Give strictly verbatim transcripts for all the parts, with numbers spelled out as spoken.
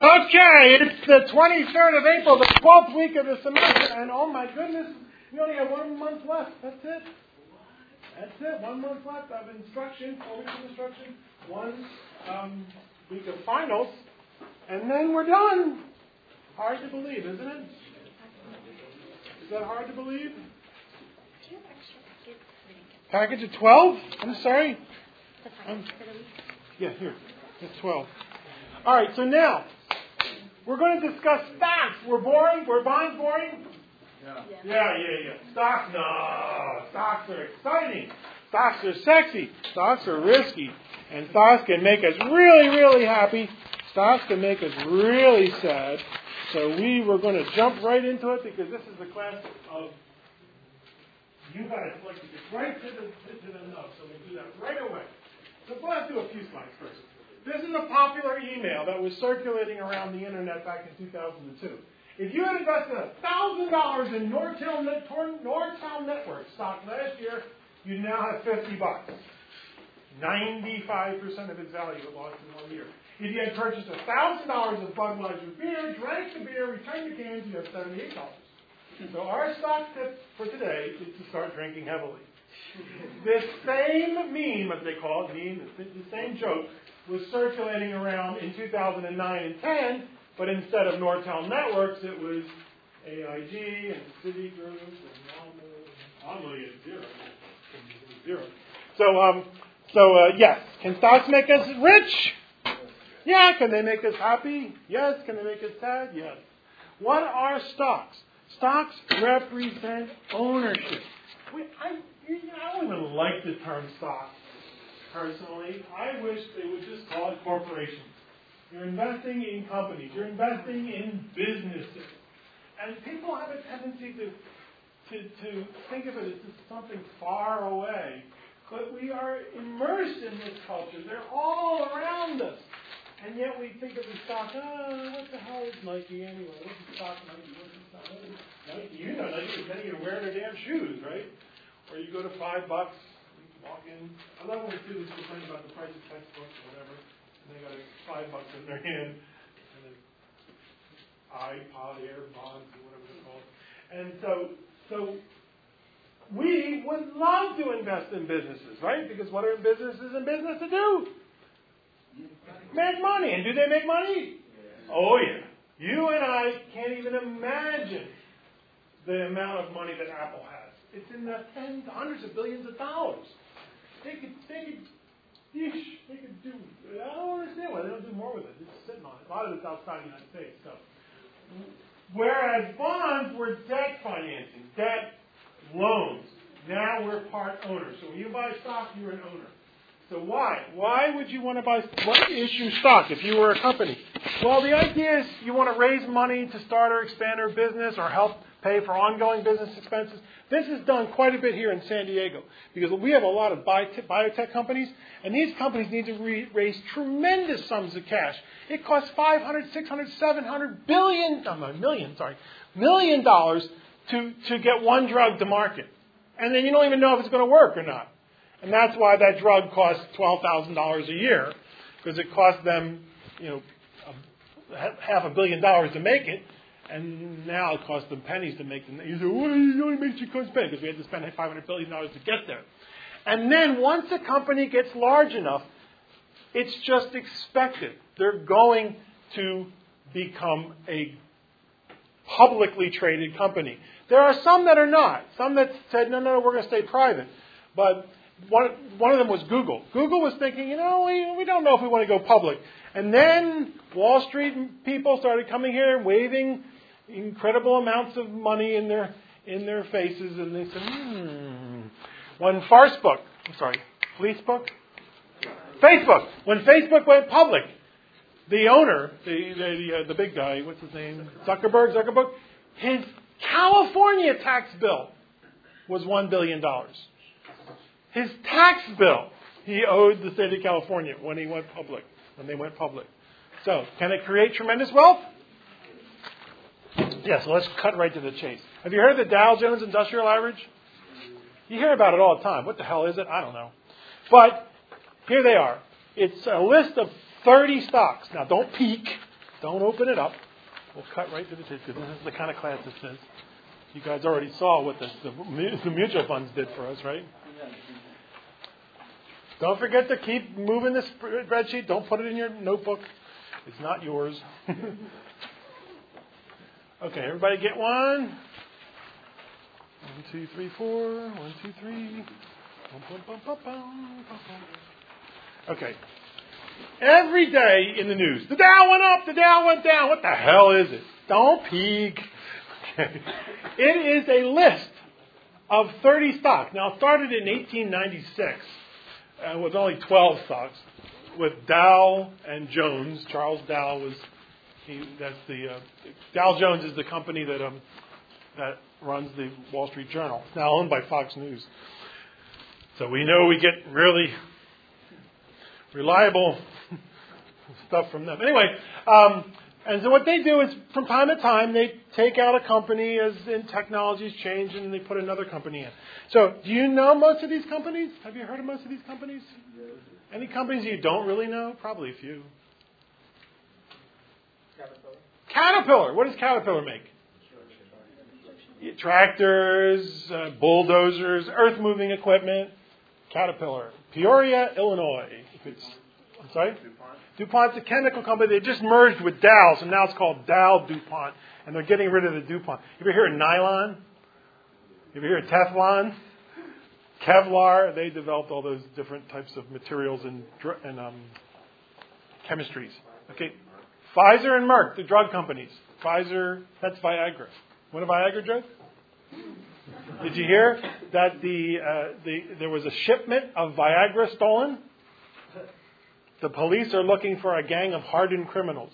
Okay, it's the twenty-third of April, the twelfth week of the semester, and oh my goodness, we only have one month left. That's it. That's it. One month left of instruction, four weeks of instruction, one um, week of finals, and then we're done. Hard to believe, isn't it? Is that hard to believe? Package of twelve? I'm sorry? Um, yeah, here. It's twelve. All right, so now, we're going to discuss stocks. We're boring? We're bonds boring? Yeah. Yeah, yeah, yeah. Stocks, no. Stocks are exciting. Stocks are sexy. Stocks are risky. And stocks can make us really, really happy. Stocks can make us really sad. So we were going to jump right into it because this is the class of you guys like to get right to the, to the nub. So we'll do that right away. So let's do a few slides first. This is a popular email that was circulating around the internet back in two thousand two. If you had invested one thousand dollars in Nortel, Net, Nortel Network stock last year, you now have fifty bucks. ninety-five percent of its value it lost in one year. If you had purchased one thousand dollars of Budweiser beer, drank the beer, returned the cans, you have seventy-eight dollars. So our stock tip for today is to start drinking heavily. This same meme, as they call it, meme, the same joke, was circulating around in two thousand nine and ten, but instead of Nortel Networks, it was A I G and Citigroup and Omni at zero. zero. So, um, so uh, yes, can stocks make us rich? Yeah. Can they make us happy? Yes. Can they make us sad? Yes. What are stocks? Stocks represent ownership. We, I, you know, I don't even like the term stock. Personally, I wish they would just call it corporations. You're investing in companies. You're investing in businesses. And people have a tendency to, to, to think of it as just something far away. But we are immersed in this culture. They're all around us. And yet we think of the stock, oh, what the hell is Nike anyway? What's the stock Nike? What's the stock Nike? You know Nike is many are wearing their damn shoes, right? Or you go to five bucks. Walk in. I love when students complain about the price of textbooks or whatever, and they got five bucks in their hand, and an iPod, AirPods, or whatever they're called. And so, so we would love to invest in businesses, right? Because what are businesses in business to do? Make money. And do they make money? Oh yeah. You and I can't even imagine the amount of money that Apple has. It's in the tens, hundreds of billions of dollars. They could, they could, yeesh, they could do, I don't understand why they don't do more with it. It's sitting on it. A lot of it's outside the United States. So, whereas bonds were debt financing, debt loans. Now we're part owners. So when you buy stock, you're an owner. So why? Why would you want to buy, what issue stock if you were a company? Well, the idea is you want to raise money to start or expand your business or help pay for ongoing business expenses. This is done quite a bit here in San Diego because we have a lot of biotech companies, and these companies need to re- raise tremendous sums of cash. It costs five hundred, six hundred, seven hundred billion, no, no, million, sorry, million dollars to, to get one drug to market. And then you don't even know if it's going to work or not. And that's why that drug costs twelve thousand dollars a year, because it costs them, you know, a, half a billion dollars to make it. And now it costs them pennies to make them. You say, well, it only makes you cost pennies because we had to spend five hundred billion dollars to get there. And then once a company gets large enough, it's just expected. They're going to become a publicly traded company. There are some that are not. Some that said, no, no, we're going to stay private. But one, one of them was Google. Google was thinking, you know, we, we don't know if we want to go public. And then Wall Street people started coming here and waving incredible amounts of money in their in their faces, and they said, hmm. When Facebook, I'm sorry, Facebook? Facebook. When Facebook went public, the owner, the the, uh, the big guy, what's his name? Zuckerberg, Zuckerberg, his California tax bill was one billion dollars. His tax bill he owed the state of California when he went public, when they went public. So, can it create tremendous wealth? Yeah, so let's cut right to the chase. Have you heard of the Dow Jones Industrial Average? You hear about it all the time. What the hell is it? I don't know. But here they are. It's a list of thirty stocks. Now, don't peek. Don't open it up. We'll cut right to the chase because this is the kind of class this is. You guys already saw what the, the, the mutual funds did for us, right? Don't forget to keep moving this spreadsheet. Don't put it in your notebook. It's not yours. Okay, everybody get one? One, two, three, four. One, two, three. Okay. Every day in the news, the Dow went up, the Dow went down. What the hell is it? Don't peek. Okay. It is a list of thirty stocks. Now, it started in eighteen ninety-six uh, with only twelve stocks with Dow and Jones. Charles Dow was, he, that's the, uh, Dow Jones is the company that um, that runs the Wall Street Journal. It's now owned by Fox News. So we know we get really reliable stuff from them. Anyway, um, and so what they do is from time to time they take out a company as in technologies change and they put another company in. So do you know most of these companies? Have you heard of most of these companies? Any companies you don't really know? Probably a few. Caterpillar. Caterpillar. What does Caterpillar make? Tractors, uh, bulldozers, earth-moving equipment. Caterpillar. Peoria, Illinois. If it's, I'm sorry? DuPont. DuPont's a chemical company. They just merged with Dow, so now it's called Dow DuPont, and they're getting rid of the DuPont. You ever hear of nylon? You ever hear of Teflon? Kevlar? They developed all those different types of materials and, and um, chemistries. Okay. Pfizer and Merck, the drug companies. Pfizer, that's Viagra. Want a Viagra joke? Did you hear that the, uh, the there was a shipment of Viagra stolen? The police are looking for a gang of hardened criminals.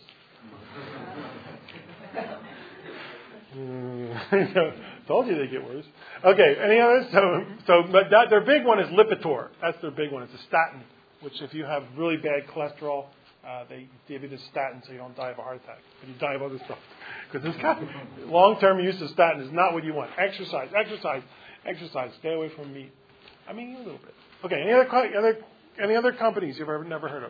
mm, Told you they get worse. Okay, any others? So, so but that, their big one is Lipitor. That's their big one. It's a statin, which if you have really bad cholesterol, uh, they give you this statin so you don't die of a heart attack, but you die of other stuff. Because this kind of long-term use of statin is not what you want. Exercise, exercise, exercise. Stay away from meat. I mean, a little bit. Okay, any other other any other companies you've ever never heard of?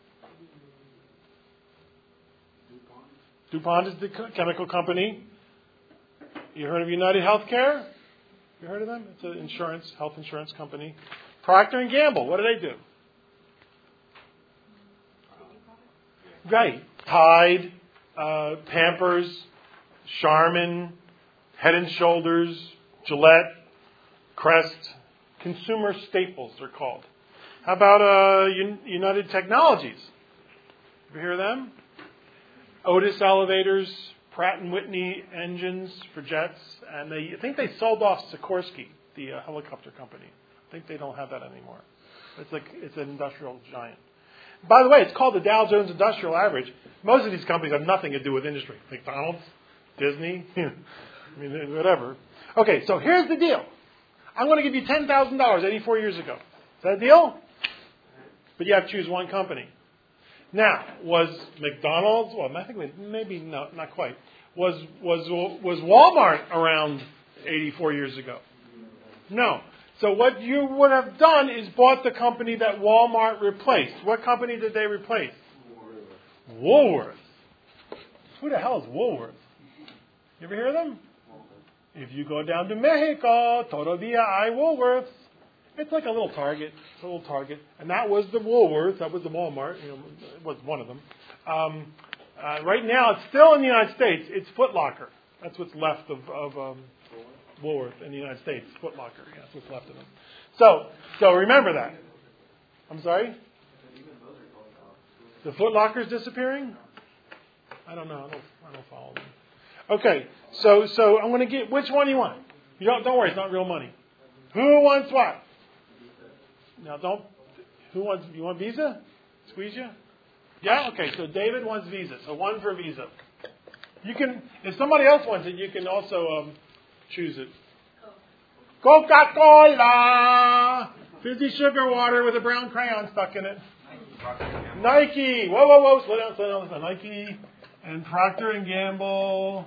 DuPont. DuPont is the chemical company. You heard of United Healthcare? You heard of them? It's an insurance, health insurance company. Procter and Gamble. What do they do? Right. Tide, uh, Pampers, Charmin, Head and Shoulders, Gillette, Crest, consumer staples they're called. How about uh, United Technologies? Ever hear of them? Otis Elevators, Pratt and Whitney engines for jets, and they I think they sold off Sikorsky, the uh, helicopter company. I think they don't have that anymore. It's like it's an industrial giant. By the way, it's called the Dow Jones Industrial Average. Most of these companies have nothing to do with industry. McDonald's, Disney, I mean, whatever. Okay, so here's the deal. I'm going to give you ten thousand dollars eighty-four years ago. Is that a deal? But you have to choose one company. Now, was McDonald's, well, I think maybe no, not quite. Was was was Walmart around eighty-four years ago? No. So what you would have done is bought the company that Walmart replaced. What company did they replace? Woolworth. Woolworth. Who the hell is Woolworth? You ever hear of them? If you go down to Mexico, todavía hay Woolworths. It's like a little Target. It's a little Target. And that was the Woolworth. That was the Walmart. You know, it was one of them. Um, uh, right now, it's still in the United States. It's Foot Locker. That's what's left of, of um, Woolworth in the United States. Foot Locker. Yeah, that's what's left of them. So, so remember that. I'm sorry? The Foot Locker's disappearing? I don't know. I don't, I don't follow them. Okay. So, so I'm going to get, which one do you want? You don't, don't worry. It's not real money. Who wants what? Now don't, who wants, you want Visa? Squeeze you? Yeah? Okay, so David wants Visa. So one for Visa. You can, if somebody else wants it, you can also um, choose it. Coca-Cola! Fizzy sugar water with a brown crayon stuck in it. Nike! Whoa, whoa, whoa, slow down, slow down. Nike and Procter and Gamble.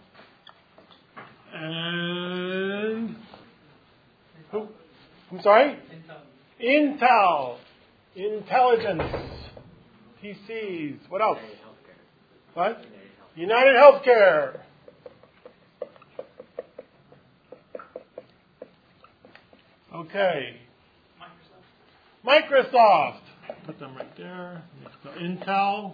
And who? I'm sorry? Intel. Intel. Intelligence. P Cs. What else? What? United Healthcare. Okay. Microsoft. Microsoft. Put them right there. Intel.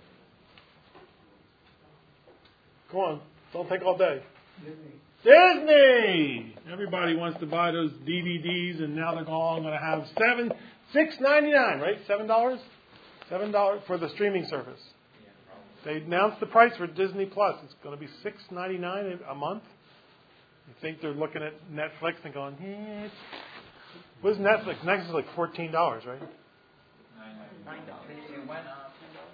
Come on. Don't take all day. Disney. Disney. Everybody wants to buy those D V Ds, and now they're all going to have seven, six ninety nine, right? Seven dollars, seven dollars for the streaming service. They announced the price for Disney Plus. It's going to be six ninety nine a month. You think they're looking at Netflix and going, eh. What is Netflix? Netflix is like fourteen dollars, right? Nine dollars. It went up.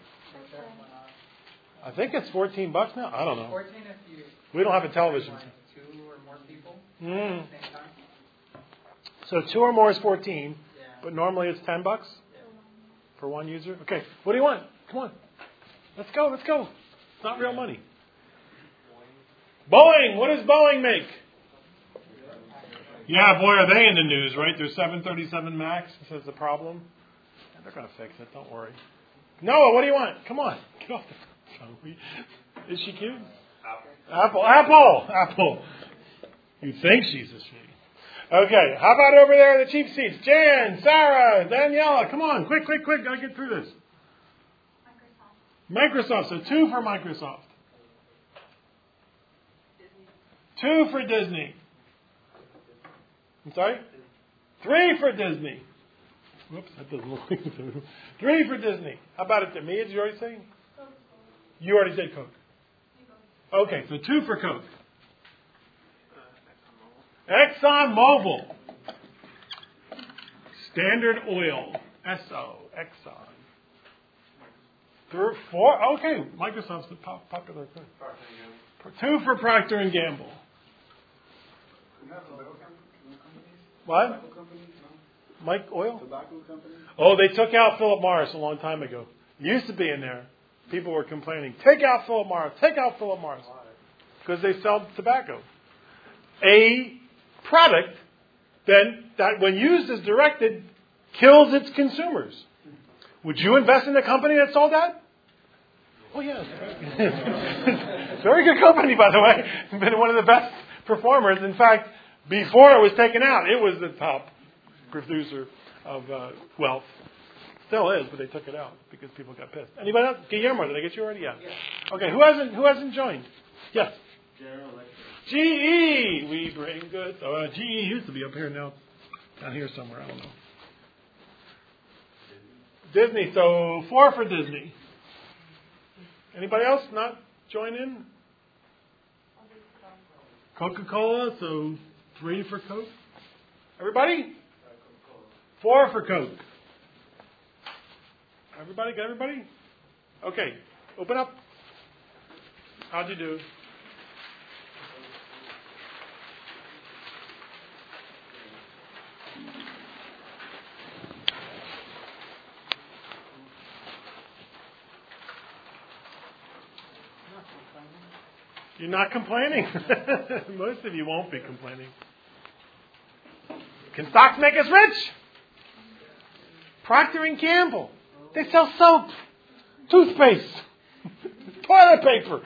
I think it's fourteen bucks now. I don't know. Fourteen if you. We don't have a television. Two or more people. Mm. At the same time. So two or more is fourteen, Yeah. but normally it's ten bucks Yeah. for one user. Okay, what do you want? Come on, let's go. Let's go. It's not real money. Boeing. What does Boeing make? Yeah, boy, are they in the news, right? Their seven thirty-seven MAX. This is the problem. They're going to fix it. Don't worry. Noah, what do you want? Come on. Get off the phone. Is she cute? Apple. Apple. Apple. Apple. You think she's a she. Okay. How about over there in the cheap seats? Jan, Sarah, Daniela. Come on. Quick, quick, quick. Got to get through this. Microsoft. Microsoft. So two for Microsoft. Disney. Two for Disney. I'm sorry? Three for Disney. Whoops, that doesn't look like it. Three for Disney. How about it, Mia? Did you already say? You already said Coke. Okay, so two for Coke. Exxon Mobil. Standard Oil. S O. Exxon. Three, four. Okay, Microsoft's the pop, popular thing. Two for Procter and Gamble. What? Mike Oil? Tobacco company? Oh, they took out Philip Morris a long time ago. It used to be in there. People were complaining, take out Philip Morris, take out Philip Morris. Because they sell tobacco. A product then that when used as directed kills its consumers. Would you invest in a company that sold that? Oh, yes. Very good company, by the way. Been one of the best performers. In fact, before it was taken out, it was the top producer of uh, wealth. Still is, but they took it out because people got pissed. Anybody else? Guillermo, did I get you already? Yeah. Okay, who hasn't who hasn't joined? Yes. General Electric. G E. We bring goods. Oh, uh, G E used to be up here now. Down here somewhere. I don't know. Disney. So four for Disney. Anybody else not join in? Coca-Cola. So three for Coke. Everybody? Four for Coke. Everybody? Got everybody? Okay. Open up. How'd you do? You're not complaining. Most of you won't be complaining. Can stocks make us rich? Procter and Gamble. They sell soap, toothpaste, toilet paper.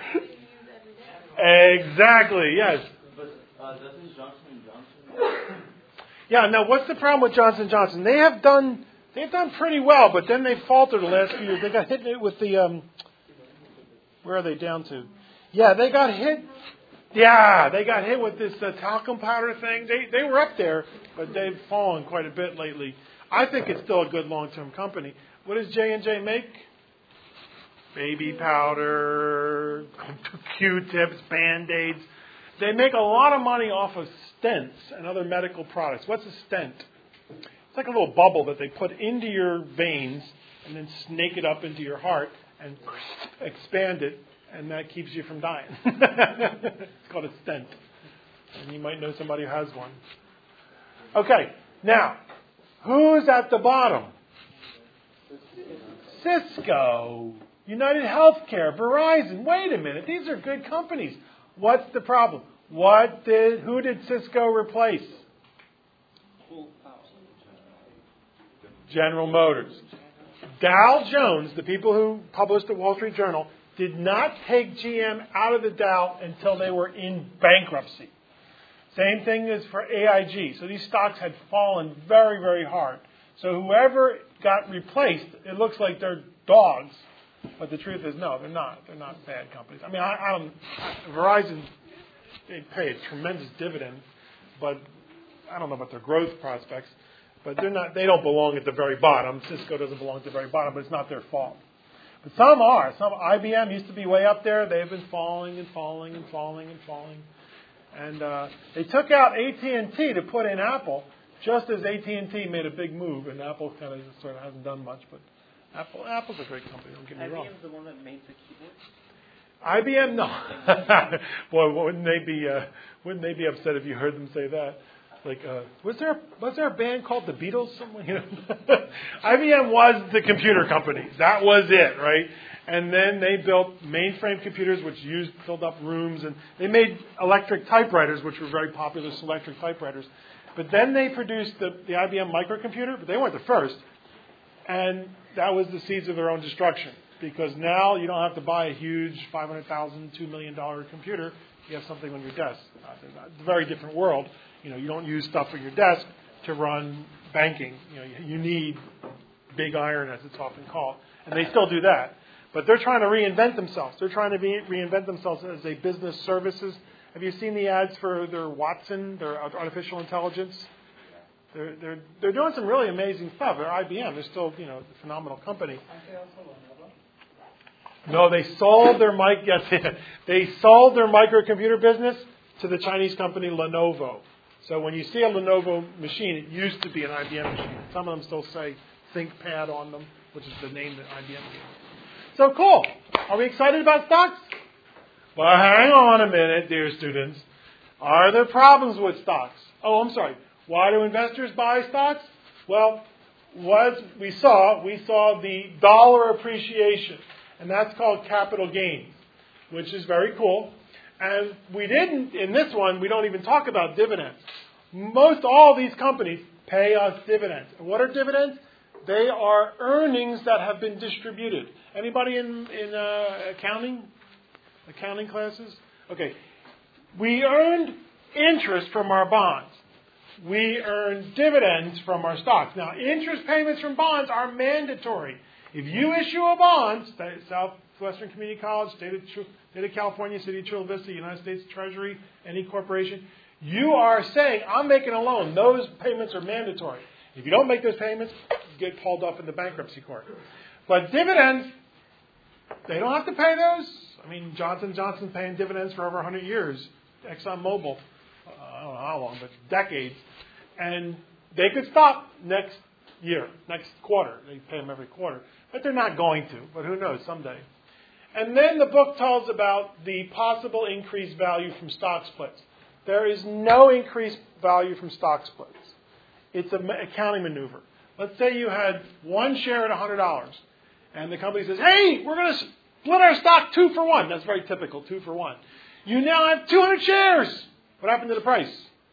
Exactly, yes. But uh, doesn't Johnson and Johnson? Yeah, now what's the problem with Johnson and Johnson? They have done they've done pretty well, but then they faltered the last few years. They got hit with the um where are they down to? Yeah, they got hit. Yeah, they got hit with this uh, talcum powder thing. They they were up there, but they've fallen quite a bit lately. I think it's still a good long-term company. What does J and J make? Baby powder, Q-tips, Band-Aids. They make a lot of money off of stents and other medical products. What's a stent? It's like a little bubble that they put into your veins and then snake it up into your heart and expand it, and that keeps you from dying. It's called a stent. And you might know somebody who has one. Okay, now, who's at the bottom? Cisco, United Healthcare, Verizon. Wait a minute, these are good companies. What's the problem? What did who did Cisco replace? General Motors. Dow Jones, the people who published the Wall Street Journal, did not take G M out of the Dow until they were in bankruptcy. Same thing as for A I G. So these stocks had fallen very, very hard. So whoever got replaced, it looks like they're dogs, but the truth is no, they're not. They're not bad companies. I mean, I, I don't, Verizon, they pay a tremendous dividend, but I don't know about their growth prospects. But they're not. They don't belong at the very bottom. Cisco doesn't belong at the very bottom, but it's not their fault. But some are. Some I B M used to be way up there. They've been falling and falling and falling and falling. And uh, they took out A T and T to put in Apple, just as A T and T made a big move, and Apple kind of sort of hasn't done much. But Apple, Apple's a great company. Don't get me wrong. I B M's the one that made the keyboard. I B M, no. Boy, wouldn't they be? Uh, wouldn't they be upset if you heard them say that? Like, uh, was there was there a band called the Beatles? Somewhere, you know? I B M was the computer company. That was it, right? And then they built mainframe computers, which used filled up rooms, and they made electric typewriters, which were very popular, electric typewriters. But then they produced the, the I B M microcomputer, but they weren't the first. And that was the seeds of their own destruction, because now you don't have to buy a huge five hundred thousand dollars, two million dollars computer. You have something on your desk. It's a very different world. You know, you don't use stuff on your desk to run banking. You know, you need big iron, as it's often called. And they still do that. But they're trying to reinvent themselves. They're trying to be, reinvent themselves as a business services. Have you seen the ads for their Watson, their artificial intelligence? They're, they're, they're doing some really amazing stuff. They're I B M. They're still, you know, a phenomenal company. No, they sold their mic. Yes, they sold their microcomputer business to the Chinese company Lenovo. So when you see a Lenovo machine, it used to be an I B M machine. Some of them still say ThinkPad on them, which is the name that I B M gave. So cool. Are we excited about stocks? Well, hang on a minute, dear students. Are there problems with stocks? Oh, I'm sorry. Why do investors buy stocks? Well, what we saw, we saw the dollar appreciation, and that's called capital gains, which is very cool. And we didn't, in this one, we don't even talk about dividends. Most all these companies pay us dividends. And what are dividends? They are earnings that have been distributed. Anybody in, in uh, accounting? Accounting classes? Okay. We earned interest from our bonds. We earn dividends from our stocks. Now, interest payments from bonds are mandatory. If you issue a bond, Southwestern Community College, State of, State of California, City of Chula Vista, United States Treasury, any corporation, you are saying, I'm making a loan. Those payments are mandatory. If you don't make those payments, you get hauled off in the bankruptcy court. But dividends, they don't have to pay those. I mean, Johnson and Johnson paying dividends for over one hundred years. ExxonMobil, uh, I don't know how long, but decades. And they could stop next year, next quarter. They pay them every quarter. But they're not going to. But who knows, someday. And then the book tells about the possible increased value from stock splits. There is no increased value from stock splits. It's an accounting maneuver. Let's say you had one share at one hundred dollars. And the company says, hey, we're going to split our stock two for one. That's very typical, two for one. You now have two hundred shares. What happened to the price?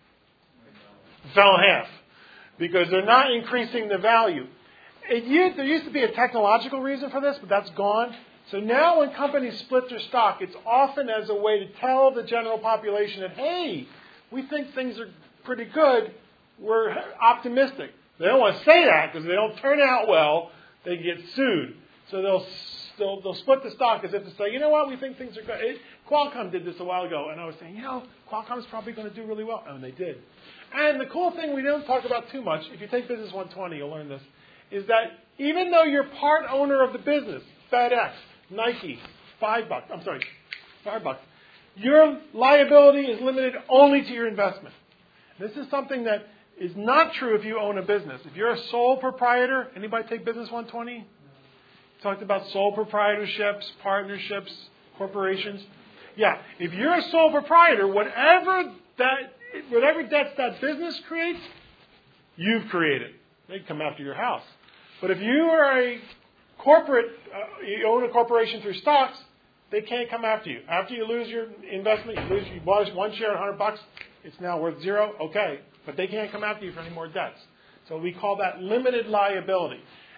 It fell in half. Because they're not increasing the value. It used, there used to be a technological reason for this, but that's gone. So now when companies split their stock, it's often as a way to tell the general population that, hey, we think things are pretty good. We're optimistic. They don't want to say that because if they don't turn out well, they get sued. So they'll, they'll, they'll split the stock as if to say, you know what, we think things are good. It, Qualcomm did this a while ago, and I was saying, you know, Qualcomm's probably going to do really well. And they did. And the cool thing we don't talk about too much, if you take Business one twenty, you'll learn this, is that even though you're part owner of the business, FedEx, Nike, five bucks, I'm sorry, five bucks, your liability is limited only to your investment. This is something that is not true if you own a business. If you're a sole proprietor, anybody take Business one twenty? Talked about sole proprietorships, partnerships, corporations. Yeah, if you're a sole proprietor, whatever that whatever debts that business creates, you've created. They come after your house. But if you are a corporate, uh, you own a corporation through stocks, they can't come after you. After you lose your investment, you lose you bought one share at one hundred bucks, it's now worth zero. Okay, but they can't come after you for any more debts. So we call that limited liability.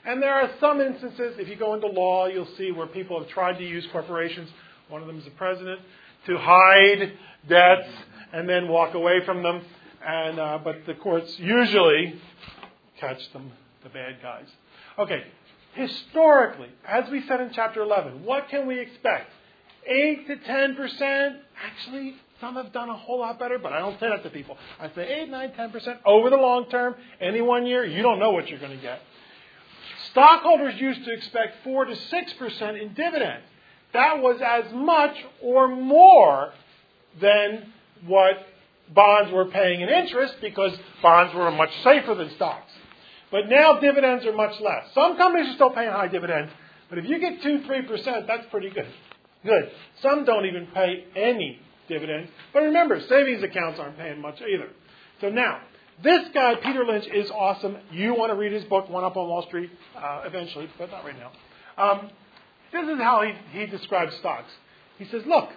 And there are some instances, if you go into law, you'll see where people have tried to use corporations, one of them is the president, to hide debts and then walk away from them. And uh, but the courts usually catch them, the bad guys. Okay, historically, as we said in chapter eleven, what can we expect? eight to ten percent. Actually, some have done a whole lot better, but I don't say that to people. I say eight, nine, ten percent over the long term. Any one year, you don't know what you're going to get. Stockholders used to expect four to six percent in dividends. That was as much or more than what bonds were paying in interest, because bonds were much safer than stocks. But now dividends are much less. Some companies are still paying high dividends, but if you get two, three percent, that's pretty good. Good. Some don't even pay any dividends. But remember, savings accounts aren't paying much either. So now, this guy, Peter Lynch, is awesome. You want to read his book, One Up on Wall Street, uh, eventually, but not right now. Um, this is how he, he describes stocks. He says, look,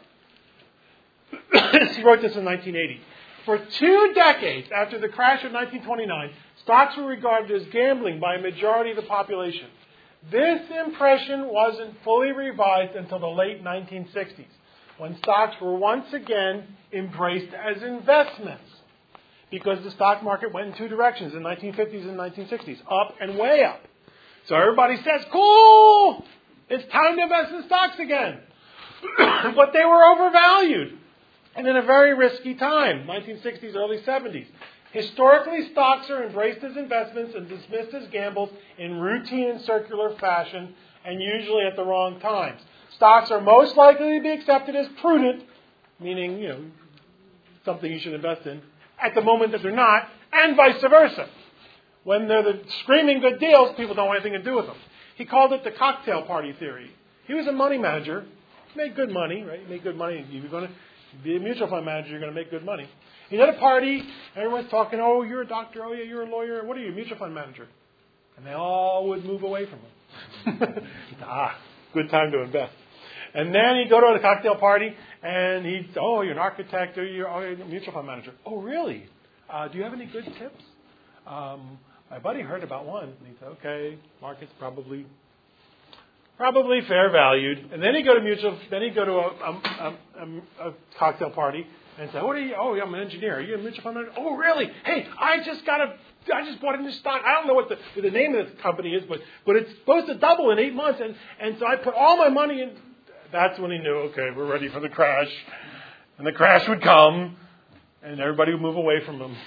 he wrote this in nineteen eighty. For two decades after the crash of nineteen twenty-nine, stocks were regarded as gambling by a majority of the population. This impression wasn't fully revised until the late nineteen sixties, when stocks were once again embraced as investments. Because the stock market went in two directions in the nineteen fifties and nineteen sixties, up and way up. So everybody says, cool, it's time to invest in stocks again. But they were overvalued. And in a very risky time, nineteen sixties, early seventies. Historically, stocks are embraced as investments and dismissed as gambles in routine and circular fashion, and usually at the wrong times. Stocks are most likely to be accepted as prudent, meaning, you know, something you should invest in, at the moment that they're not, and vice versa. When they're the screaming good deals, people don't want anything to do with them. He called it the cocktail party theory. He was a money manager. He made good money, right? He made good money. If you're going to be a mutual fund manager, you're going to make good money. He's at a party, everyone's talking, oh, you're a doctor, oh, yeah, you're a lawyer, what are you, a mutual fund manager? And they all would move away from him. Ah, good time to invest. And then he'd go to a cocktail party, and he'd, oh, you're an architect, or you're, oh, you're a mutual fund manager. Oh, really? Uh, do you have any good tips? Um, my buddy heard about one. And he said, okay, market's probably probably fair valued. And then he'd go to mutual, then he'd go to a, a, a, a cocktail party and say, what are you? Oh, I'm an engineer. Are you a mutual fund manager? Oh, really? Hey, I just got a, I just bought a new stock. I don't know what the, what the name of this company is, but, but it's supposed to double in eight months. And, and so I put all my money in. That's when he knew, okay, we're ready for the crash. And the crash would come, and everybody would move away from him.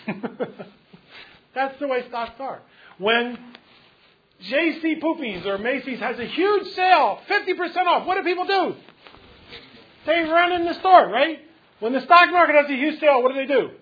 That's the way stocks are. When J C Poopies or Macy's has a huge sale, fifty percent off, what do people do? They run in the store, right? When the stock market has a huge sale, what do they do?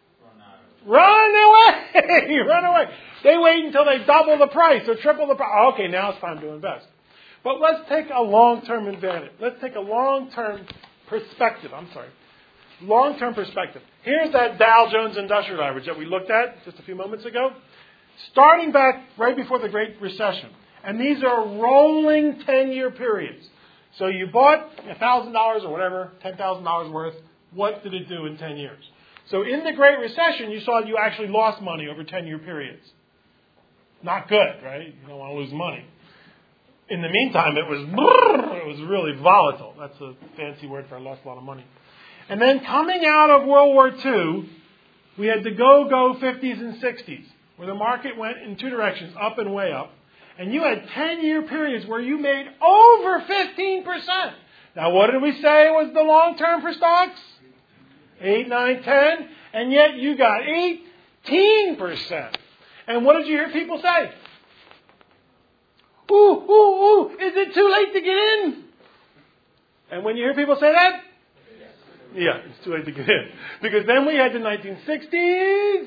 Run away! Run away! They wait until they double the price or triple the price. Okay, now it's time to invest. But let's take a long-term advantage. Let's take a long-term perspective. I'm sorry. Long-term perspective. Here's that Dow Jones Industrial Average that we looked at just a few moments ago. Starting back right before the Great Recession. And these are rolling ten-year periods. So you bought one thousand dollars or whatever, ten thousand dollars worth. What did it do in ten years? So in the Great Recession, you saw you actually lost money over ten-year periods. Not good, right? You don't want to lose money. In the meantime, it was it was really volatile. That's a fancy word for I lost a lot of money. And then coming out of World War Two, we had the go-go fifties and sixties, where the market went in two directions, up and way up. And you had ten-year periods where you made over fifteen percent. Now, what did we say was the long term for stocks? eight, nine, ten. And yet you got eighteen percent. And what did you hear people say? Ooh, ooh, ooh, is it too late to get in? And when you hear people say that, yeah, it's too late to get in. Because then we had the nineteen sixties,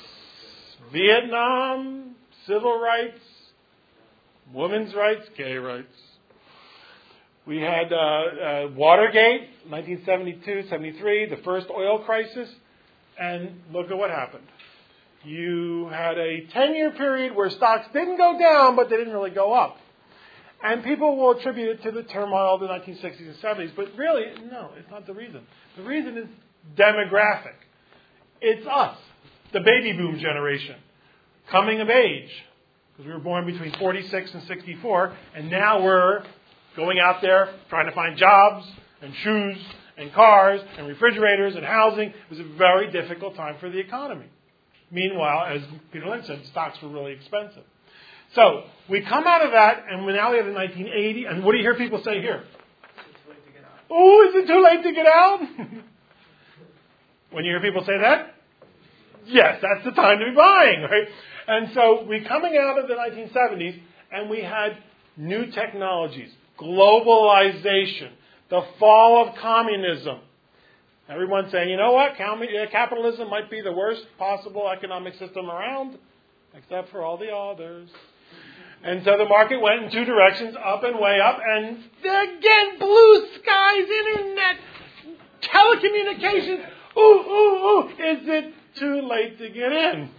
Vietnam, civil rights, women's rights, gay rights. We had uh, uh, Watergate, nineteen seventy-two, seventy-three, the first oil crisis. And look at what happened. You had a ten-year period where stocks didn't go down, but they didn't really go up. And people will attribute it to the turmoil of the nineteen sixties and seventies. But really, no, it's not the reason. The reason is demographic. It's us, the baby boom generation, coming of age. because we were born between forty-six and sixty-four, and now we're going out there trying to find jobs and shoes and cars and refrigerators and housing. It was a very difficult time for the economy. Meanwhile, as Peter Lynch said, stocks were really expensive. So we come out of that, and we now we have the nineteen eighty, and what do you hear people say here? Oh, is it too late to get out? When you hear people say that, yes, that's the time to be buying, right? And so we're coming out of the nineteen seventies, and we had new technologies, globalization, the fall of communism. Everyone's saying, you know what, capitalism might be the worst possible economic system around, except for all the others. And so the market went in two directions, up and way up, and again, blue skies, internet, telecommunications. Ooh, ooh, ooh, is it too late to get in?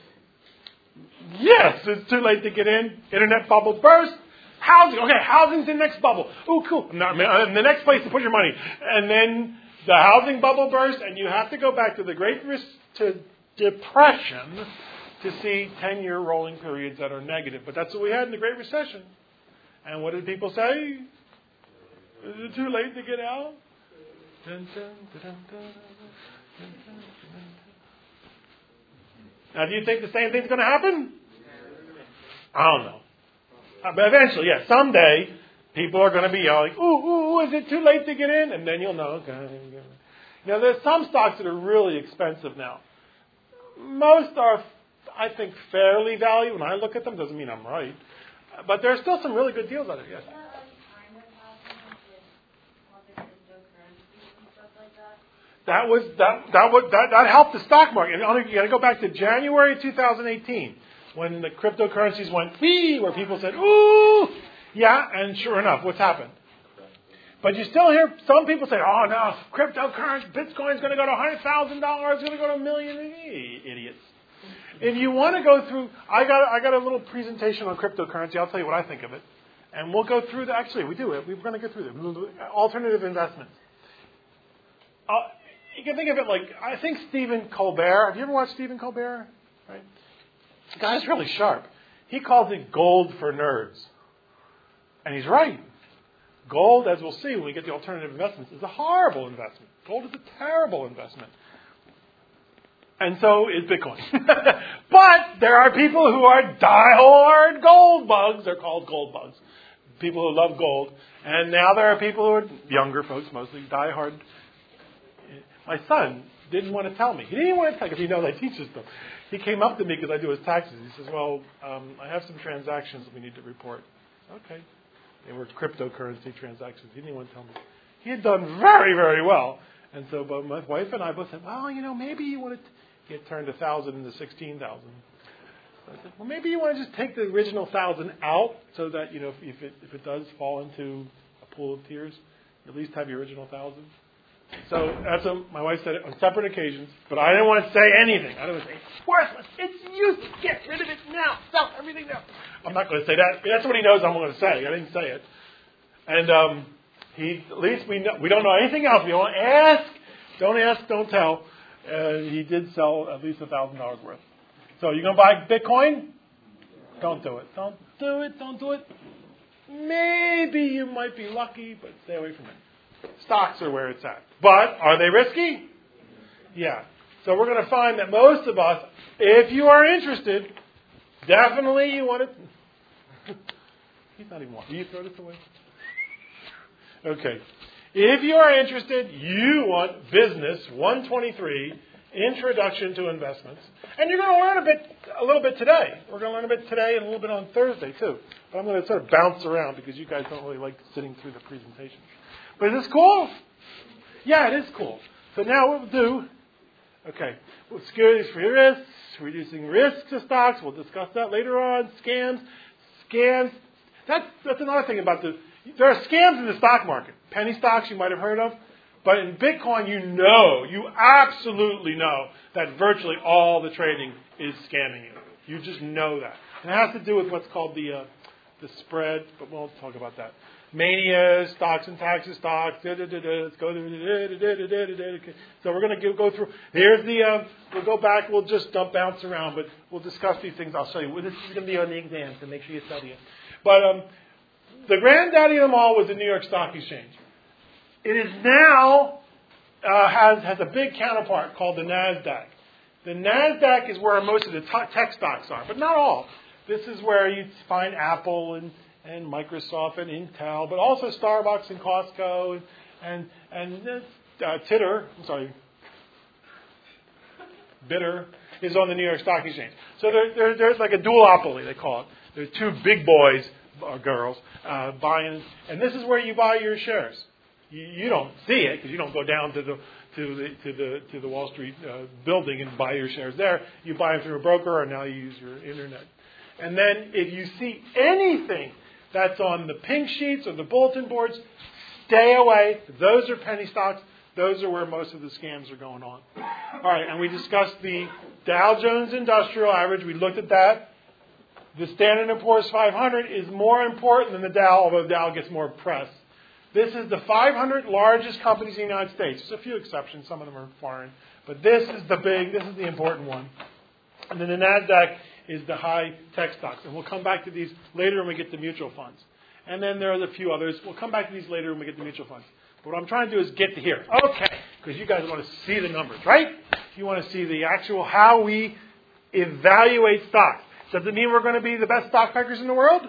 Yes, it's too late to get in. Internet bubble burst. Housing, okay, housing's the next bubble. Ooh, cool. Not, the next place to put your money. And then the housing bubble burst, and you have to go back to the Great to Depression to see ten-year rolling periods that are negative. But that's what we had in the Great Recession. And what did people say? Is it too late to get out? Dun, dun, dun, dun, dun, dun, dun. Now, do you think the same thing's going to happen? I don't know. Uh, but eventually, yeah, someday, people are going to be yelling, ooh, ooh, ooh, is it too late to get in? And then you'll know. Okay. You know, there's some stocks that are really expensive now. Most are, I think, fairly valued. When I look at them, doesn't mean I'm right. But there are still some really good deals out there, yes. That was that that would that, that helped the stock market. And you got to go back to January two thousand eighteen when the cryptocurrencies went wee, where people said, "Ooh, yeah," and sure enough, what's happened? But you still hear some people say, "Oh no, cryptocurrency, Bitcoin's going to go to a hundred thousand dollars, it's going to go to a million." Idiots. If you want to go through, I got I got a little presentation on cryptocurrency. I'll tell you what I think of it, and we'll go through the. Actually, we do it. We're going to go through the alternative investments. Uh, You can think of it like, I think Stephen Colbert, have you ever watched Stephen Colbert? Right? The guy's really sharp. He calls it gold for nerds. And he's right. Gold, as we'll see when we get the alternative investments, is a horrible investment. Gold is a terrible investment. And so is Bitcoin. But there are people who are diehard gold bugs. They're called gold bugs. People who love gold. And now there are people who are younger folks, mostly diehard. My son didn't want to tell me. He didn't even want to tell me because he knows I teach this stuff. He came up to me because I do his taxes. He says, well, um, I have some transactions that we need to report. Okay. They were cryptocurrency transactions. He didn't even want to tell me. He had done very, very well. And so but my wife and I both said, well, you know, maybe you want to... T-. He had turned one thousand into sixteen thousand. So I said, well, maybe you want to just take the original one thousand out so that, you know, if, if, it, if it does fall into a pool of tears, at least have your original one thousand. So that's what my wife said it on separate occasions, but I didn't want to say anything. I didn't want to say, it's worthless, it's useless, get rid of it now, sell everything now. I'm not going to say that. That's what he knows I'm going to say. I didn't say it. And um, he, at least we know, we don't know anything else. We don't ask, don't ask, don't tell. Uh, he did sell at least one thousand dollars worth. So you're going to buy Bitcoin? Don't do it. Don't do it. Don't do it. Maybe you might be lucky, but stay away from it. Stocks are where it's at. But are they risky? Yeah. So we're going to find that most of us, if you are interested, definitely you want to... He's not even watching. Will you throw this away? Okay. If you are interested, you want Business one twenty-three, Introduction to Investments. And you're going to learn a bit, a little bit today. We're going to learn a bit today and a little bit on Thursday, too. But I'm going to sort of bounce around because you guys don't really like sitting through the presentation. But is this cool? Yeah, it is cool. So now what we'll do, okay, well, securities for risks, reducing risk to stocks. We'll discuss that later on. Scams, scams. That's, that's another thing about the, there are scams in the stock market. Penny stocks you might have heard of. But in Bitcoin, you know, you absolutely know that virtually all the trading is scamming you. You just know that. And it has to do with what's called the, uh, the spread, but we'll talk about that. Mania, stocks and taxes, stocks, da, da, da, da, let's go, da, da, da, da, da, da, da, da. So we're going to go through, here's the, um, we'll go back, we'll just dump, bounce around, but we'll discuss these things. I'll show you. This is going to be on the exam, so make sure you study it. But um, the granddaddy of them all was the New York Stock Exchange. It is now, uh, has, has a big counterpart called the NASDAQ. The NASDAQ is where most of the t- tech stocks are, but not all. This is where you find Apple and and Microsoft and Intel, but also Starbucks and Costco and and, and uh, Titter, I'm sorry, Bitter is on the New York Stock Exchange. So there, there, there's like a duopoly, they call it. There's two big boys or girls uh, buying, and this is where you buy your shares. You, you don't see it because you don't go down to the to the to the to the Wall Street uh, building and buy your shares there. You buy them through a broker, or now you use your internet. And then if you see anything that's on the pink sheets or the bulletin boards, stay away. Those are penny stocks. Those are where most of the scams are going on. All right, and we discussed the Dow Jones Industrial Average. We looked at that. The Standard and Poor's five hundred is more important than the Dow, although the Dow gets more press. This is the five hundred largest companies in the United States. There's a few exceptions. Some of them are foreign. But this is the big, this is the important one. And then the NASDAQ is the high-tech stocks. And we'll come back to these later when we get to mutual funds. And then there are a few others. We'll come back to these later when we get to mutual funds. But what I'm trying to do is get to here. Okay, because you guys want to see the numbers, right? You want to see the actual, how we evaluate stocks. Does it mean we're going to be the best stock pickers in the world?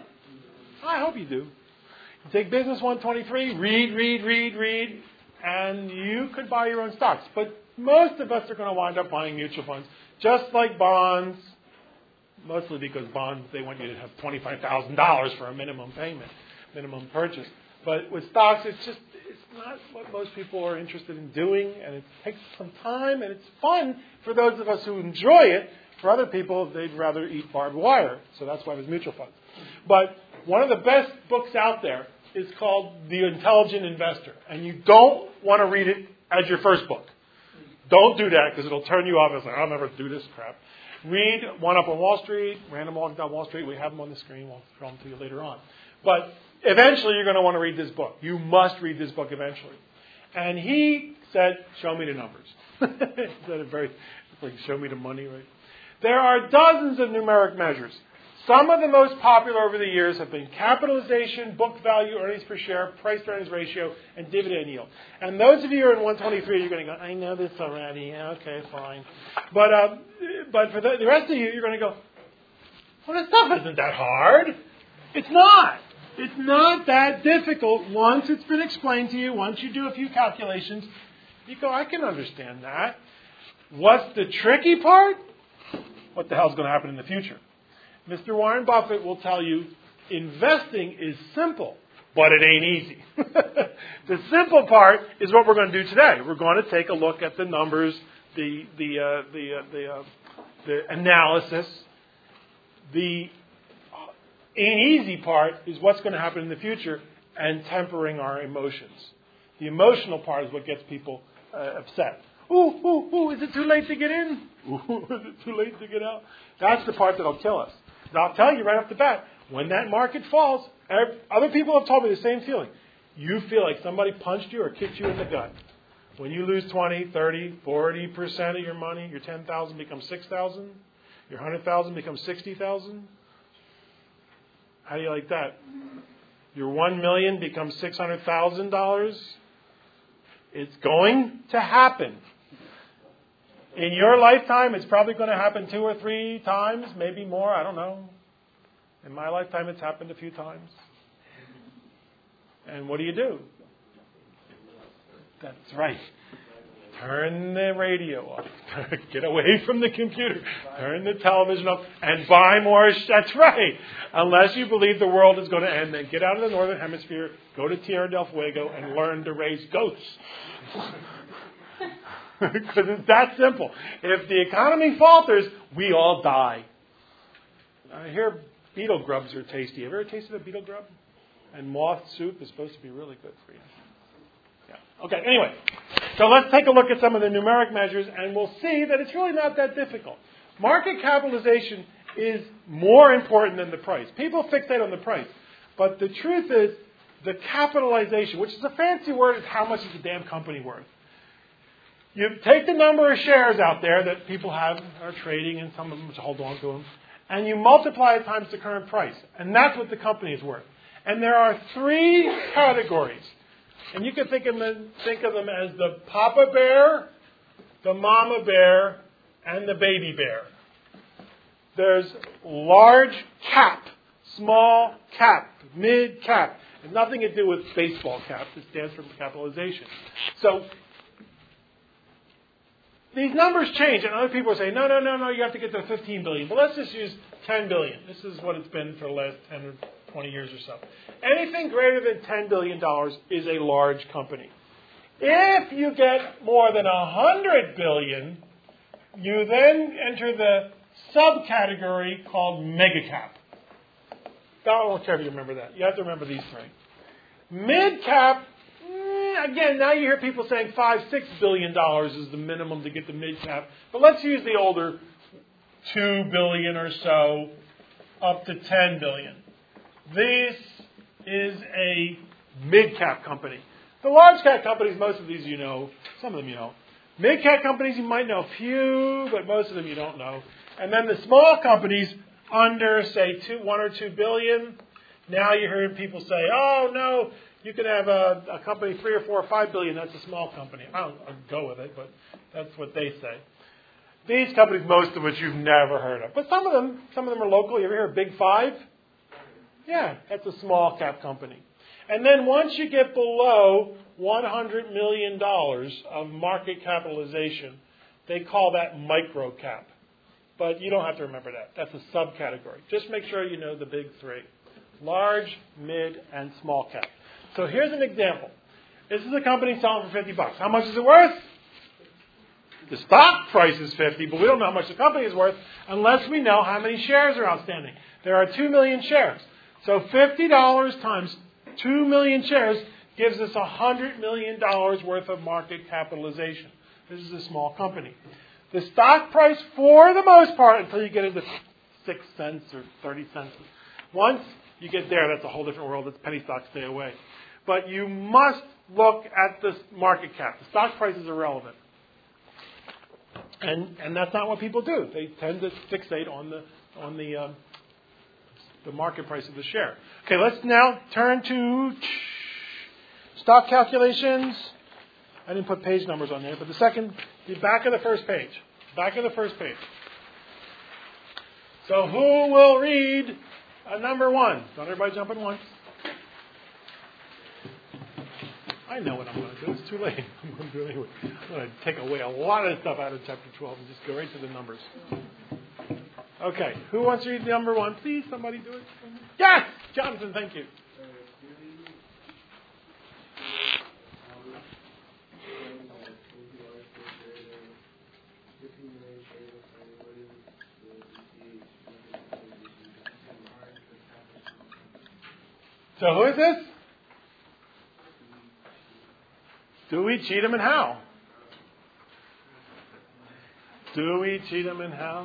I hope you do. You take Business one twenty-three, read, read, read, read, and you could buy your own stocks. But most of us are going to wind up buying mutual funds, just like bonds, mostly because bonds, they want you to have twenty-five thousand dollars for a minimum payment, minimum purchase. But with stocks, it's just, it's not what most people are interested in doing, and it takes some time, and it's fun for those of us who enjoy it. For other people, they'd rather eat barbed wire, so that's why there's mutual funds. But one of the best books out there is called The Intelligent Investor, and you don't want to read it as your first book. Don't do that, because it'll turn you off. It's like, I'll never do this crap. Read One Up on Wall Street, Random Walk Down Wall Street. We have them on the screen. We'll show them to you later on. But eventually, you're going to want to read this book. You must read this book eventually. And he said, show me the numbers. Instead of very, like, show me the money, right? There are dozens of numeric measures. Some of the most popular over the years have been capitalization, book value, earnings per share, price to earnings ratio, and dividend yield. And those of you who are in one twenty-three, you're going to go, I know this already. Okay, fine. But uh, but for the, the rest of you, you're going to go, well, this stuff isn't that hard. It's not. It's not that difficult. Once it's been explained to you, once you do a few calculations, you go, I can understand that. What's the tricky part? What the hell's going to happen in the future? Mister Warren Buffett will tell you investing is simple, but it ain't easy. The simple part is what we're going to do today. We're going to take a look at the numbers, the the uh, the uh, the, uh, the analysis. The ain't easy part is what's going to happen in the future and tempering our emotions. The emotional part is what gets people uh, upset. Ooh, ooh, ooh, is it too late to get in? Ooh, is it too late to get out? That's the part that'll kill us. And I'll tell you right off the bat, when that market falls, other people have told me the same feeling. You feel like somebody punched you or kicked you in the gut. When you lose twenty, thirty, forty percent of your money, your ten thousand becomes six thousand, your one hundred thousand becomes sixty thousand. How do you like that? Your one million becomes six hundred thousand dollars. It's going to happen. In your lifetime, it's probably going to happen two or three times, maybe more, I don't know. In my lifetime, it's happened a few times. And what do you do? That's right. Turn the radio off. Get away from the computer. Turn the television off and buy more. Sh- That's right. Unless you believe the world is going to end, then get out of the northern hemisphere, go to Tierra del Fuego, and learn to raise goats. Because it's that simple. If the economy falters, we all die. I hear beetle grubs are tasty. Have you ever tasted a beetle grub? And moth soup is supposed to be really good for you. Yeah. Okay, anyway. So let's take a look at some of the numeric measures, and we'll see that it's really not that difficult. Market capitalization is more important than the price. People fixate on the price. But the truth is, the capitalization, which is a fancy word, is how much is the damn company worth. You take the number of shares out there that people have are trading, and some of them just hold on to them, and you multiply it times the current price, and that's what the company is worth. And there are three categories, and you can think of them, think of them as the Papa Bear, the Mama Bear, and the Baby Bear. There's large cap, small cap, mid cap. It has nothing to do with baseball caps. It stands for capitalization. So these numbers change, and other people say, no, no, no, no, you have to get to fifteen billion. But let's just use ten billion. This is what it's been for the last ten or twenty years or so. Anything greater than ten billion dollars is a large company. If you get more than one hundred billion dollars, you then enter the subcategory called megacap. I don't care if you remember that. You have to remember these three. Mid-cap, eh, again, now you hear people saying five, six billion dollars is the minimum to get the mid-cap. But let's use the older two billion or so up to ten billion. This is a mid-cap company. The large-cap companies, most of these you know, some of them you know. Mid-cap companies you might know a few, but most of them you don't know. And then the small companies under, say, two, one or two billion. Now you hear people say, "Oh no, you can have a, a company three or four or five billion. That's a small company." I don't I'll go with it, but that's what they say. These companies, most of which you've never heard of, but some of them, some of them are local. You ever hear of Big Five? Yeah, that's a small cap company. And then once you get below one hundred million dollars of market capitalization, they call that micro cap. But you don't have to remember that. That's a subcategory. Just make sure you know the big three. Large, mid, and small cap. So here's an example. This is a company selling for fifty bucks. How much is it worth? The stock price is fifty, but we don't know how much the company is worth unless we know how many shares are outstanding. There are two million shares. So fifty dollars times two million shares gives us one hundred million dollars worth of market capitalization. This is a small company. The stock price, for the most part, until you get into six cents or thirty cents, once you get there, that's a whole different world. It's penny stocks, stay away. But you must look at the market cap. The stock price is irrelevant. And and that's not what people do. They tend to fixate on the on the um, the market price of the share. Okay, let's now turn to stock calculations. I didn't put page numbers on there, but the second, the back of the first page. Back of the first page. So who will read uh, number one? Don't everybody jump in once. I know what I'm going to do. It's too late. I'm going to do it anyway. I'm going to take away a lot of stuff out of chapter twelve and just go right to the numbers. Okay, who wants to read number one? Please, somebody do it. Yes! Jonathan, thank you. So who is this? Do we cheat him and how? Do we cheat him and how?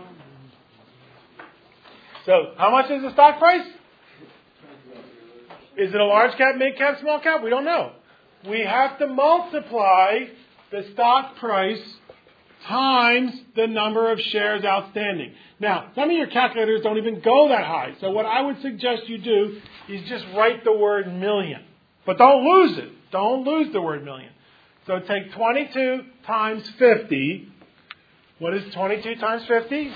So, how much is the stock price? Is it a large cap, mid cap, small cap? We don't know. We have to multiply the stock price times the number of shares outstanding. Now, some of your calculators don't even go that high. So what I would suggest you do is just write the word million. But don't lose it. Don't lose the word million. So take twenty-two times fifty. What is twenty-two times fifty?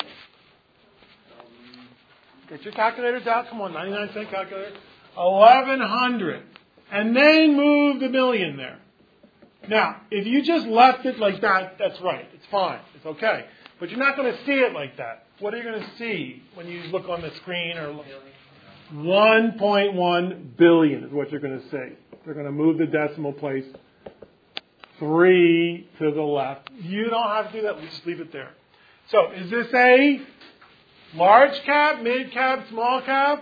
Get your calculators out. Come on, ninety-nine cent calculator. eleven hundred. And then move the million there. Now, if you just left it like that, that's right. It's fine. It's okay. But you're not going to see it like that. What are you going to see when you look on the screen? Or look? one point one billion is what you're going to see. They're going to move the decimal place three to the left. You don't have to do that. We just leave it there. So, is this a large cap, mid cap, small cap?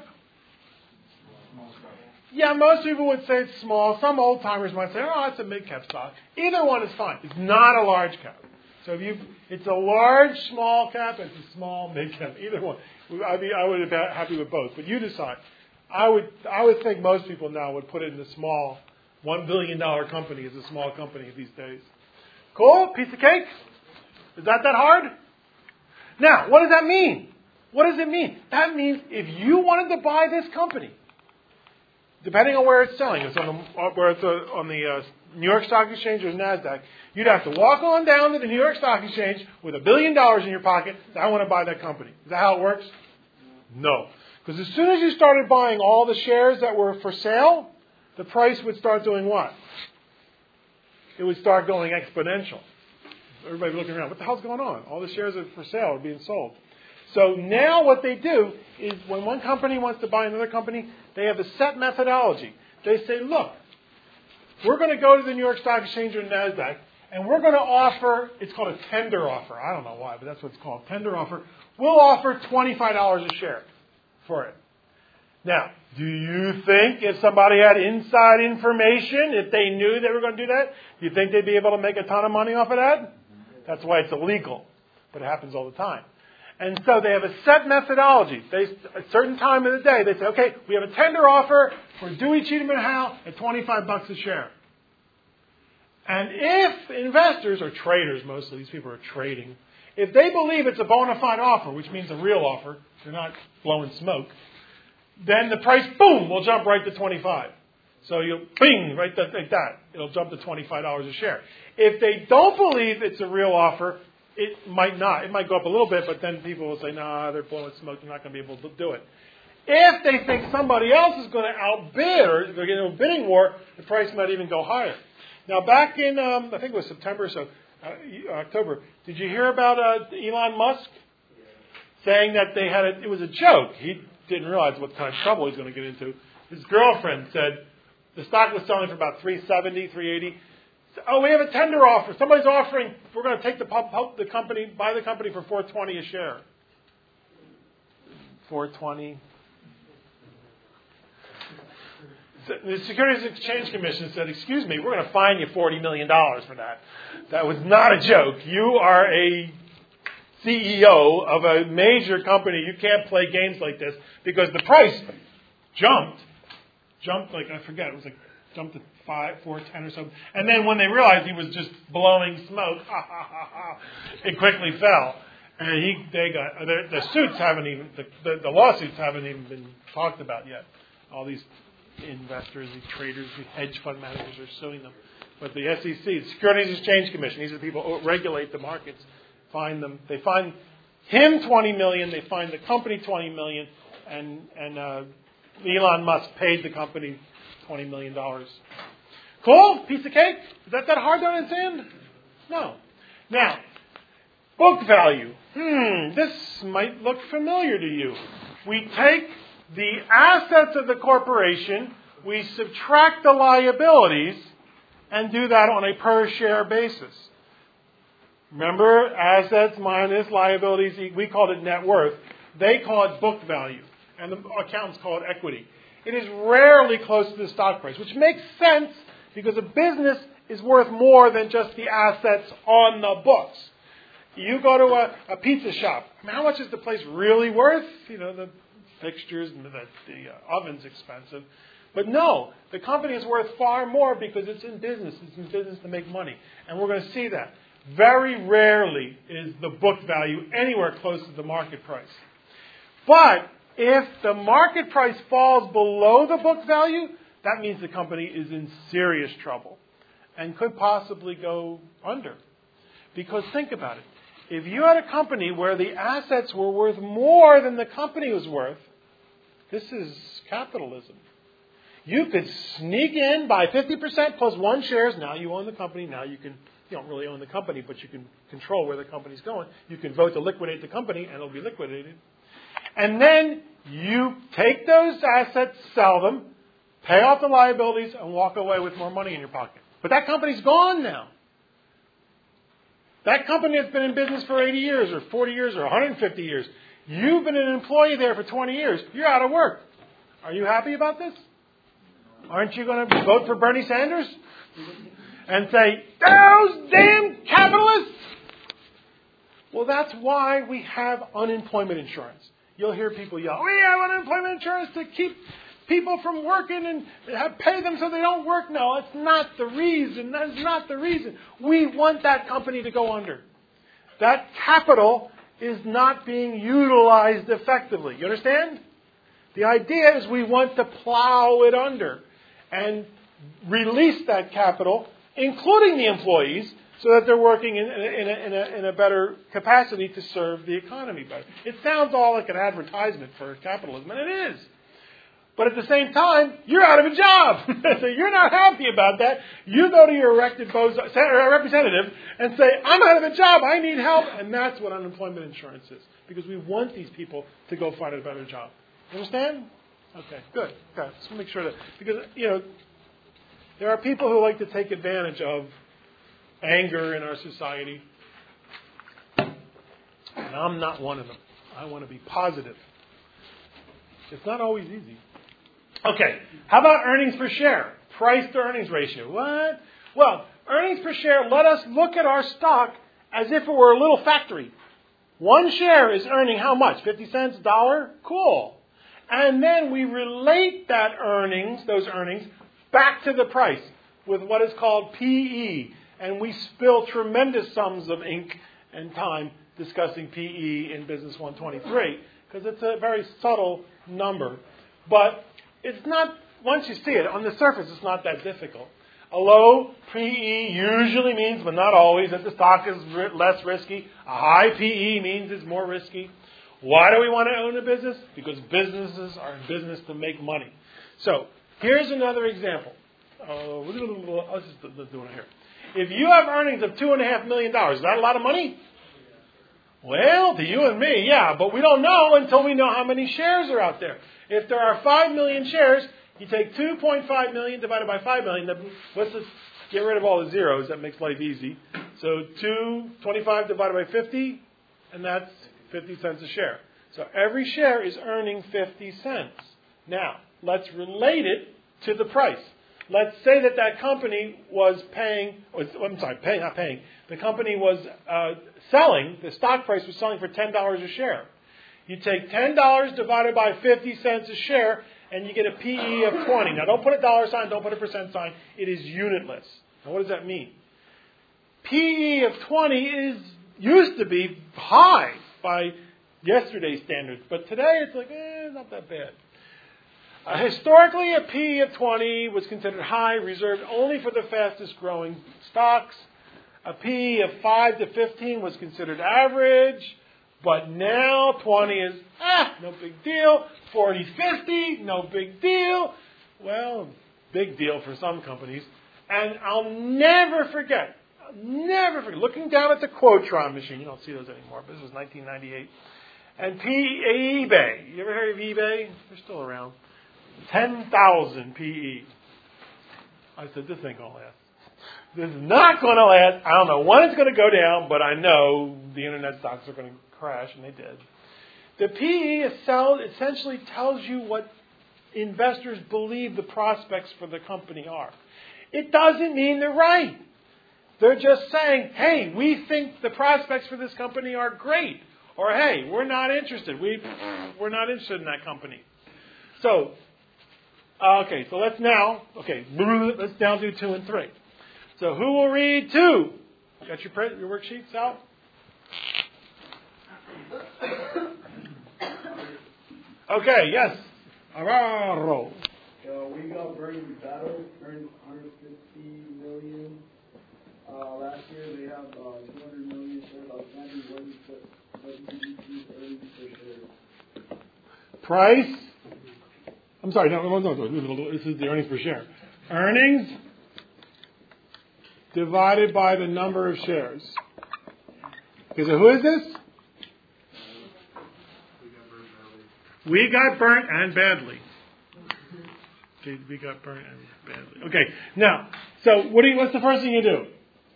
Yeah, most people would say it's small. Some old timers might say, oh, it's a mid cap stock. Either one is fine. It's not a large cap. So if you, it's a large small cap, it's a small mid cap. Either one. I'd be, I would be happy with both. But you decide. I would I would think most people now would put it in the small one billion dollar company is a small company these days. Cool? Piece of cake? Is that that hard? Now, what does that mean? What does it mean? That means if you wanted to buy this company, depending on where it's selling, it's on the, where it's uh, on the uh, New York Stock Exchange or NASDAQ, you'd have to walk on down to the New York Stock Exchange with a billion dollars in your pocket. Say, I want to buy that company. Is that how it works? No. Because as soon as you started buying all the shares that were for sale, the price would start doing what? It would start going exponential. Everybody looking around, what the hell's going on? All the shares are for sale are being sold. So now what they do is when one company wants to buy another company, they have a set methodology. They say, look, we're going to go to the New York Stock Exchange or NASDAQ, and we're going to offer, it's called a tender offer. I don't know why, but that's what it's called, tender offer. We'll offer twenty-five dollars a share for it. Now, do you think if somebody had inside information, if they knew they were going to do that, do you think they'd be able to make a ton of money off of that? That's why it's illegal, but it happens all the time. And so they have a set methodology. They, at a certain time of the day, they say, okay, we have a tender offer for Dewey, Cheatham and Howe at twenty-five bucks a share. And if investors, or traders mostly, these people are trading, if they believe it's a bona fide offer, which means a real offer, they're not blowing smoke, then the price, boom, will jump right to twenty-five. So you'll, bing, right like that. It'll jump to twenty-five dollars a share. If they don't believe it's a real offer, it might not. It might go up a little bit, but then people will say, nah, they're blowing smoke. They're not going to be able to do it. If they think somebody else is going to outbid, or they're getting a bidding war, the price might even go higher. Now, back in, um, I think it was September, so uh, October, did you hear about uh, Elon Musk saying that they had a, it was a joke? He didn't realize what kind of trouble he was going to get into. His girlfriend said the stock was selling for about three seventy, three eighty. Oh, we have a tender offer. Somebody's offering, we're going to take the, pub, the company, buy the company for four twenty a share. four twenty. The Securities and Exchange Commission said, excuse me, we're going to fine you forty million dollars for that. That was not a joke. You are a C E O of a major company. You can't play games like this because the price jumped. Jumped like, I forget, it was like, jumped to five, four, ten or something. And then when they realized he was just blowing smoke, ha, ha, ha, ha, it quickly fell. And he, they got, the, the suits haven't even, the, the, the lawsuits haven't even been talked about yet. All these investors, these traders, these hedge fund managers are suing them. But the S E C, the Securities and Exchange Commission, these are the people who regulate the markets, find them. They find him twenty million dollars, they find the company twenty million dollars, and, and uh, Elon Musk paid the company twenty million dollars. Cool? Piece of cake? Is that that hard to understand? No. Now, book value. Hmm, this might look familiar to you. We take the assets of the corporation, we subtract the liabilities, and do that on a per share basis. Remember, assets minus liabilities, we called it net worth. They call it book value, and the accountants call it equity. It is rarely close to the stock price, which makes sense because a business is worth more than just the assets on the books. You go to a, a pizza shop. I mean, how much is the place really worth? You know, the fixtures and the, the uh, oven's expensive. But no, the company is worth far more because it's in business. It's in business to make money. And we're going to see that. Very rarely is the book value anywhere close to the market price. But if the market price falls below the book value, that means the company is in serious trouble and could possibly go under. Because think about it. If you had a company where the assets were worth more than the company was worth, this is capitalism. You could sneak in, buy fifty percent plus one shares. Now you own the company. Now you can, you don't really own the company, but you can control where the company's going. You can vote to liquidate the company, and it'll be liquidated. And then you take those assets, sell them, pay off the liabilities, and walk away with more money in your pocket. But that company's gone now. That company has been in business for eighty years or forty years or one hundred fifty years. You've been an employee there for twenty years. You're out of work. Are you happy about this? Aren't you going to vote for Bernie Sanders and say, those damn capitalists? Well, that's why we have unemployment insurance. You'll hear people yell, we have unemployment insurance to keep people from working and have, pay them so they don't work. No, that's not the reason. That's not the reason. We want that company to go under. That capital is not being utilized effectively. You understand? The idea is we want to plow it under and release that capital, including the employees, so that they're working in, in, a, in, a, in a better capacity to serve the economy better. It sounds all like an advertisement for capitalism, and it is. But at the same time, you're out of a job. So you're not happy about that. You go to your elected representative and say, I'm out of a job, I need help. And that's what unemployment insurance is. Because we want these people to go find a better job. Understand? Okay, good. Okay, let's make sure that, because, you know, there are people who like to take advantage of anger in our society. And I'm not one of them. I want to be positive. It's not always easy. Okay, how about earnings per share? Price to earnings ratio. What? Well, earnings per share, let us look at our stock as if it were a little factory. One share is earning how much? fifty cents, dollar? Cool. And then we relate that earnings, those earnings, back to the price with what is called P E. And we spill tremendous sums of ink and time discussing P E in Business one twenty-three because it's a very subtle number. But it's not, once you see it, on the surface, it's not that difficult. A low P E usually means, but not always, that the stock is less risky. A high P E means it's more risky. Why do we want to own a business? Because businesses are in business to make money. So, here's another example. Uh, let's just let's do it here. If you have earnings of two point five million dollars, is that a lot of money? Well, to you and me, yeah, but we don't know until we know how many shares are out there. If there are five million shares, you take two point five million divided by five million. Let's just get rid of all the zeros. That makes life easy. So two twenty-five divided by fifty, and that's fifty cents a share. So every share is earning fifty cents. Now, let's relate it to the price. Let's say that that company was paying, I'm sorry, paying, not paying. The company was uh, selling, the stock price was selling for ten dollars a share. You take ten dollars divided by fifty cents a share, and you get a P E of twenty. Now, don't put a dollar sign, don't put a percent sign. It is unitless. Now, what does that mean? P E of twenty is used to be high by yesterday's standards, but today it's like, eh, not that bad. Uh, historically, a P E of twenty was considered high, reserved only for the fastest growing stocks. A P E of five to fifteen was considered average, but now twenty is, ah, no big deal. forty, fifty, no big deal. Well, big deal for some companies. And I'll never forget, I'll never forget, looking down at the Quotron machine, you don't see those anymore, but this was nineteen ninety-eight, and P eBay. You ever heard of eBay? They're still around. ten thousand P E. I said, this ain't going to last. This is not going to last. I don't know when it's going to go down, but I know the internet stocks are going to crash, and they did. The P E essentially tells you what investors believe the prospects for the company are. It doesn't mean they're right. They're just saying, hey, we think the prospects for this company are great. Or, hey, we're not interested. We, we're not interested in that company. So, okay, so let's now, okay, let's now do two and three. So who will read two? Got your, print, your worksheets out? Okay, yes. Araro. So we got burned in battle, earned one hundred fifty million. Uh, last year they have uh, two hundred million shares outstanding. What is the what is the earnings per share? Price. I'm sorry, no, no, no, no, this is the earnings per share. Earnings divided by the number of shares. Okay, so who is this? We got burnt and badly. Okay, we got burnt and badly. Okay, now, so what do you, what's the first thing you do?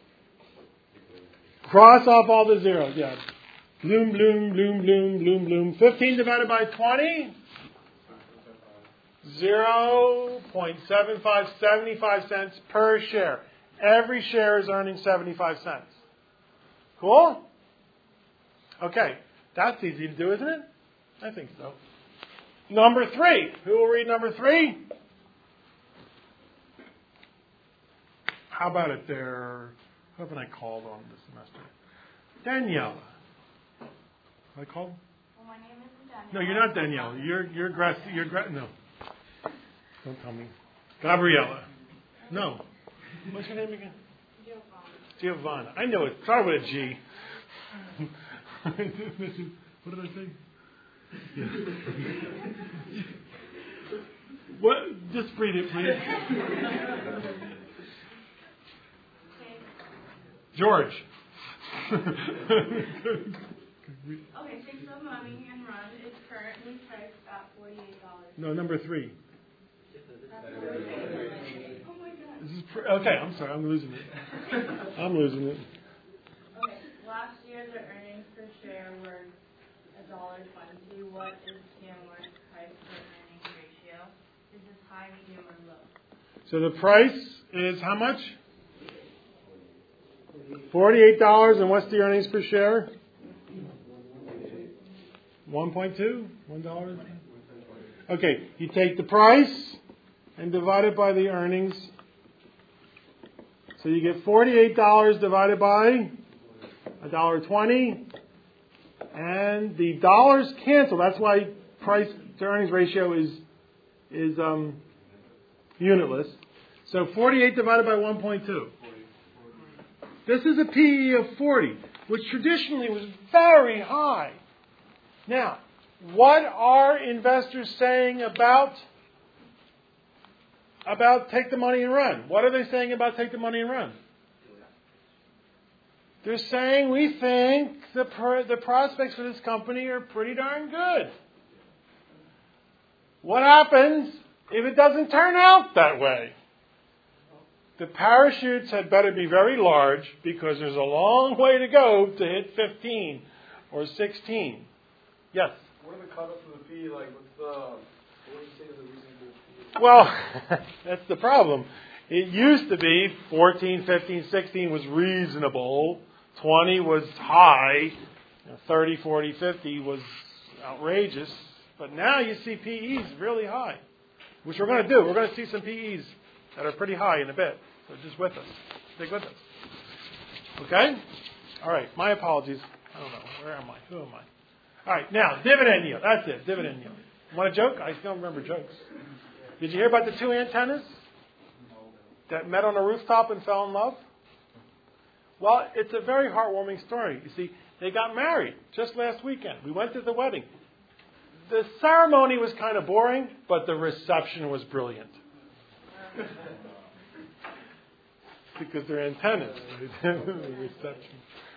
Cross off all the zeros. Yeah. Bloom, bloom, bloom, bloom, bloom, bloom. fifteen divided by twenty? zero point seven five, seventy-five cents per share. Every share is earning seventy-five cents. Cool? Okay. That's easy to do, isn't it? I think so. Number three. Who will read number three? How about it there? Who haven't I called on this semester? Daniela. Have I called? Well, my name isn't Danielle. No, you're not Danielle. You're you're Grace. You're Gra- no. Don't tell me. Gabriella. No. What's your name again? Giovanna. Giovanna. I know it. Start with a G. What did I say? Yeah. What? Just read it, please. George. Okay, six of Mummy and Run is currently priced at forty-eight dollars. No, number three. Oh my god. This is pr- okay, I'm sorry. I'm losing it. I'm losing it. Okay, last year the earnings per share were a dollar twenty. What is Tamworth's price per earnings ratio? Is this high, medium, or low? So the price is how much? forty-eight dollars, and what's the earnings per share? one point two? one dollar? Okay, you take the price and divide it by the earnings. So you get forty-eight dollars divided by one dollar twenty. And the dollars cancel. That's why price to earnings ratio is, is um, unitless. So forty-eight divided by one point two. This is a P E of forty, which traditionally was very high. Now, what are investors saying about, about take the money and run? What are they saying about take the money and run? They're saying we think the per, the prospects for this company are pretty darn good. What happens if it doesn't turn out that way? The parachutes had better be very large because there's a long way to go to hit fifteen or sixteen. Yes? What are the cutoffs for the P? Like, what's the, what would you say is a reasonable P? Well, that's the problem. It used to be fourteen, fifteen, sixteen was reasonable. twenty was high. thirty, forty, fifty was outrageous. But now you see P Es really high, which we're going to do. We're going to see some P Es that are pretty high in a bit. So just with us. Stick with us. Okay? All right. My apologies. I don't know. Where am I? Who am I? All right. Now, dividend yield. That's it. Dividend yield. Want a joke? I still remember jokes. Did you hear about the two antennas that met on a rooftop and fell in love? Well, it's a very heartwarming story. You see, they got married just last weekend. We went to the wedding. The ceremony was kind of boring, but the reception was brilliant. Because they're antennas. The reception.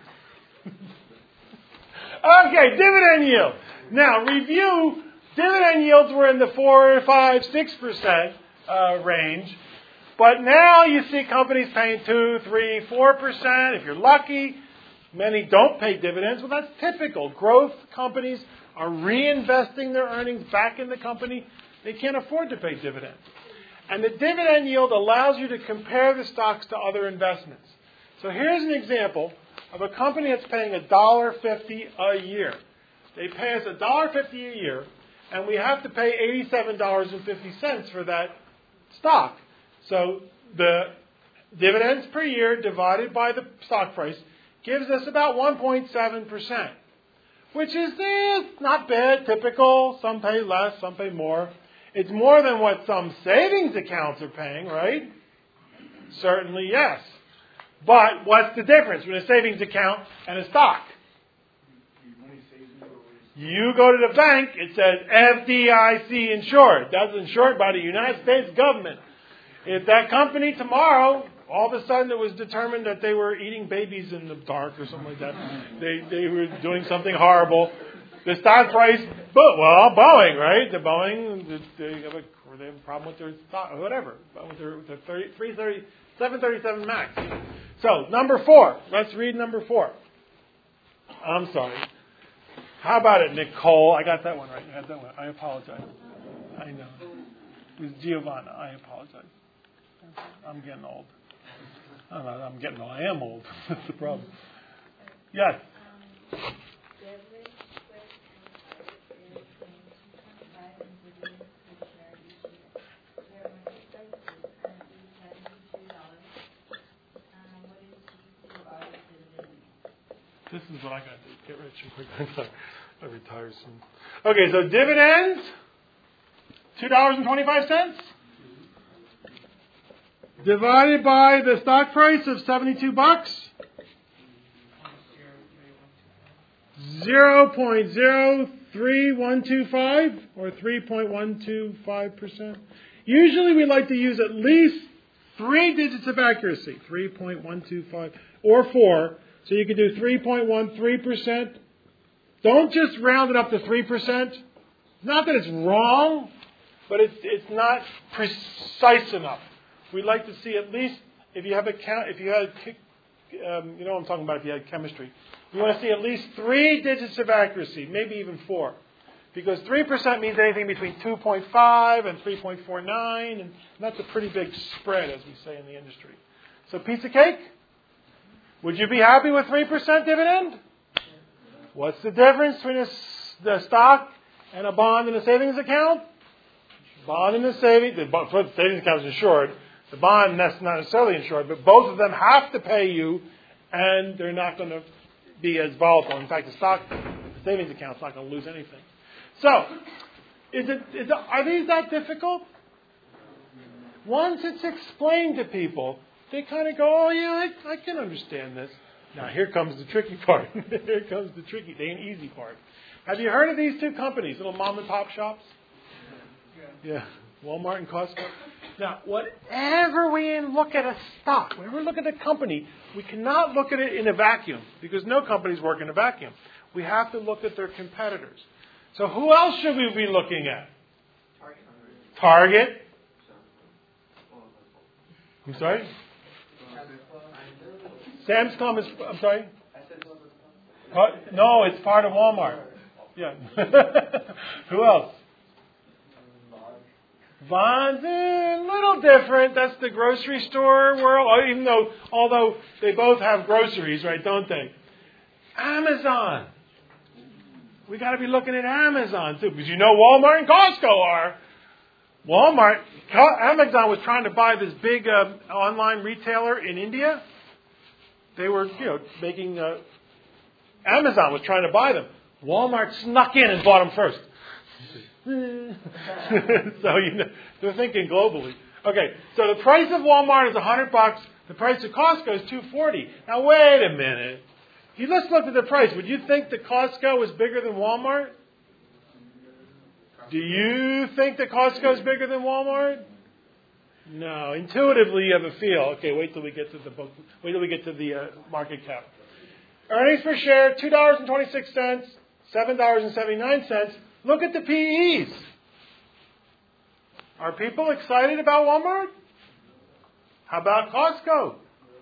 Okay, dividend yield. Now, review. Dividend yields were in the four, five, six percent uh, range. But now you see companies paying two, three, four percent. If you're lucky, many don't pay dividends. Well, that's typical. Growth companies are reinvesting their earnings back in the company. They can't afford to pay dividends. And the dividend yield allows you to compare the stocks to other investments. So here's an example of a company that's paying one dollar fifty a year. They pay us one dollar fifty a year, and we have to pay eighty-seven dollars and fifty cents for that stock. So the dividends per year divided by the stock price gives us about one point seven percent, which is eh, not bad, typical. Some pay less, some pay more. It's more than what some savings accounts are paying, right? Certainly, yes. But what's the difference between a savings account and a stock? You go to the bank, it says F D I C insured. That's insured by the United States government. If that company tomorrow, all of a sudden it was determined that they were eating babies in the dark or something like that, they they were doing something horrible, the stock price, well, Boeing, right? The Boeing, they have a, they have a problem with their stock, or whatever, with their, with their three thirty, seven thirty-seven MAX. So, number four. Let's read number four. I'm sorry. How about it, Nicole? I got that one right. I got that one. I apologize. I know. It was Giovanna. I apologize. I'm getting old. I'm, not, I'm getting old. I am old. That's the problem. Yes. This is what I got to do. Get rich and quick. I retire soon. Okay, so dividends, two dollars and twenty-five cents. Divided by the stock price of seventy-two bucks. zero point zero three one two five or three point one two five percent. Usually we like to use at least three digits of accuracy, three point one two five or four. So you can do three point one three percent. Don't just round it up to three percent. Not that it's wrong, but it's it's not precise enough. We'd like to see at least, if you have a count, if you had, um, you know what I'm talking about, if you had chemistry. You want to see at least three digits of accuracy, maybe even four. Because three percent means anything between two point five and three point four nine, and that's a pretty big spread, as we say in the industry. So piece of cake? Would you be happy with three percent dividend? What's the difference between a, the stock and a bond and a savings account? Bond and a savings, the savings account is insured. The bond that's not necessarily insured, but both of them have to pay you, and they're not going to be as volatile. In fact, the stock, the savings account's not going to lose anything. So, is it, is it, are these that difficult? Once it's explained to people, they kind of go, oh yeah, I, I can understand this. Now here comes the tricky part. Here comes the tricky, the easy part. Have you heard of these two companies, little mom and pop shops? Yeah, yeah. Walmart and Costco. Now, whenever we look at a stock, whenever we look at a company, we cannot look at it in a vacuum because no companies work in a vacuum. We have to look at their competitors. So who else should we be looking at? Target. I'm sorry? Sam's Club is, I'm sorry? Uh, no, it's part of Walmart. Yeah. Who else? Vons, eh, a little different. That's the grocery store world. Even though, although they both have groceries, right? Don't they? Amazon. We got to be looking at Amazon too, because you know Walmart and Costco are. Walmart, Amazon was trying to buy this big uh, online retailer in India. They were, you know, making. Uh, Amazon was trying to buy them. Walmart snuck in and bought them first. So, you know, they're thinking globally. Okay, so the price of Walmart is one hundred bucks. The price of Costco is two hundred forty. Now, wait a minute. If you just looked at the price, would you think that Costco was bigger than Walmart? Do you think that Costco is bigger than Walmart? No. Intuitively, you have a feel. Okay, wait till we get to the book. Wait till we get to the uh, market cap. Earnings per share, two dollars and twenty-six cents, seven dollars and seventy-nine cents. Look at the P Es. Are people excited about Walmart? How about Costco?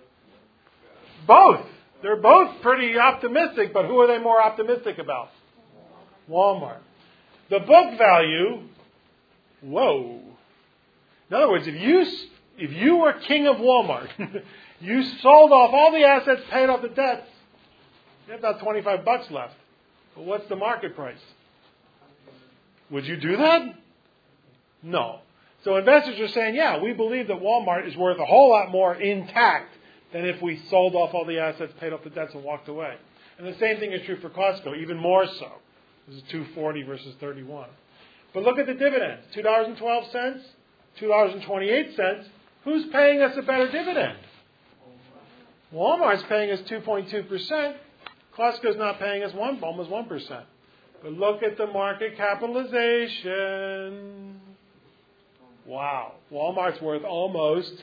Both. They're both pretty optimistic, but who are they more optimistic about? Walmart. The book value, whoa. In other words, if you if you were king of Walmart, you sold off all the assets, paid off the debts, you have about twenty-five bucks left. But what's the market price? Would you do that? No. So investors are saying, yeah, we believe that Walmart is worth a whole lot more intact than if we sold off all the assets, paid off the debts, and walked away. And the same thing is true for Costco, even more so. This is two forty versus thirty-one. But look at the dividends. two dollars and twelve cents, two dollars and twenty-eight cents. Who's paying us a better dividend? Walmart's paying us two point two percent. Costco's not paying us one, almost one percent. But look at the market capitalization. Wow. Walmart's worth almost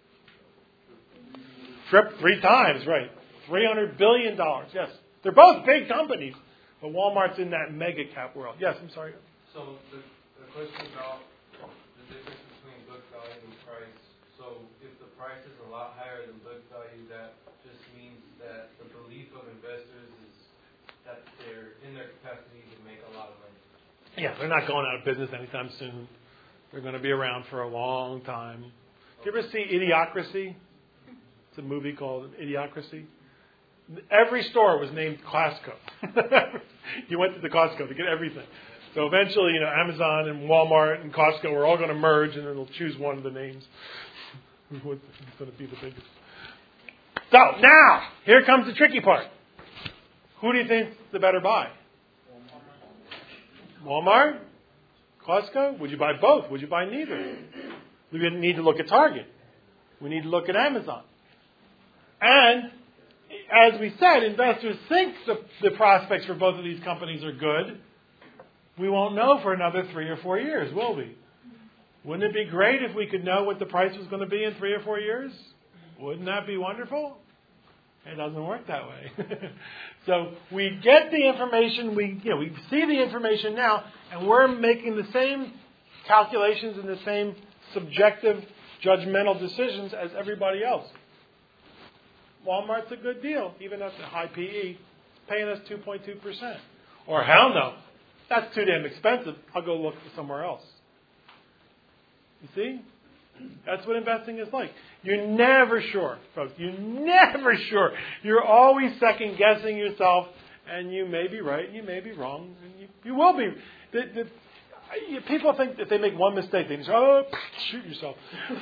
trip three times, right? three hundred billion dollars. Yes. They're both big companies, but Walmart's in that mega cap world. Yes, I'm sorry. So the, the question about the difference between book value and price. So if the price is a lot higher than book value, that just means that the belief of investors is that they're in their capacity to make a lot of money. Yeah, they're not going out of business anytime soon. They're going to be around for a long time. Do you ever see Idiocracy? It's a movie called Idiocracy. Every store was named Costco. You went to the Costco to get everything. So eventually, you know, Amazon and Walmart and Costco are all going to merge, and it'll choose one of the names. What's going to be the biggest? So now, here comes the tricky part. Who do you think's the better buy? Walmart? Costco? Would you buy both? Would you buy neither? We need to look at Target. We need to look at Amazon. And, as we said, investors think the, the prospects for both of these companies are good. We won't know for another three or four years, will we? Wouldn't it be great if we could know what the price was going to be in three or four years? Wouldn't that be wonderful? It doesn't work that way. So we get the information, we you know we see the information now, and we're making the same calculations and the same subjective, judgmental decisions as everybody else. Walmart's a good deal, even at the high P E, paying us two point two percent. Or hell no, that's too damn expensive. I'll go look for somewhere else. You see? That's what investing is like. You're never sure, folks. You're never sure. You're always second guessing yourself, and you may be right, and you may be wrong, and you, you will be. The, the, you, people think that they make one mistake, they just oh, shoot yourself.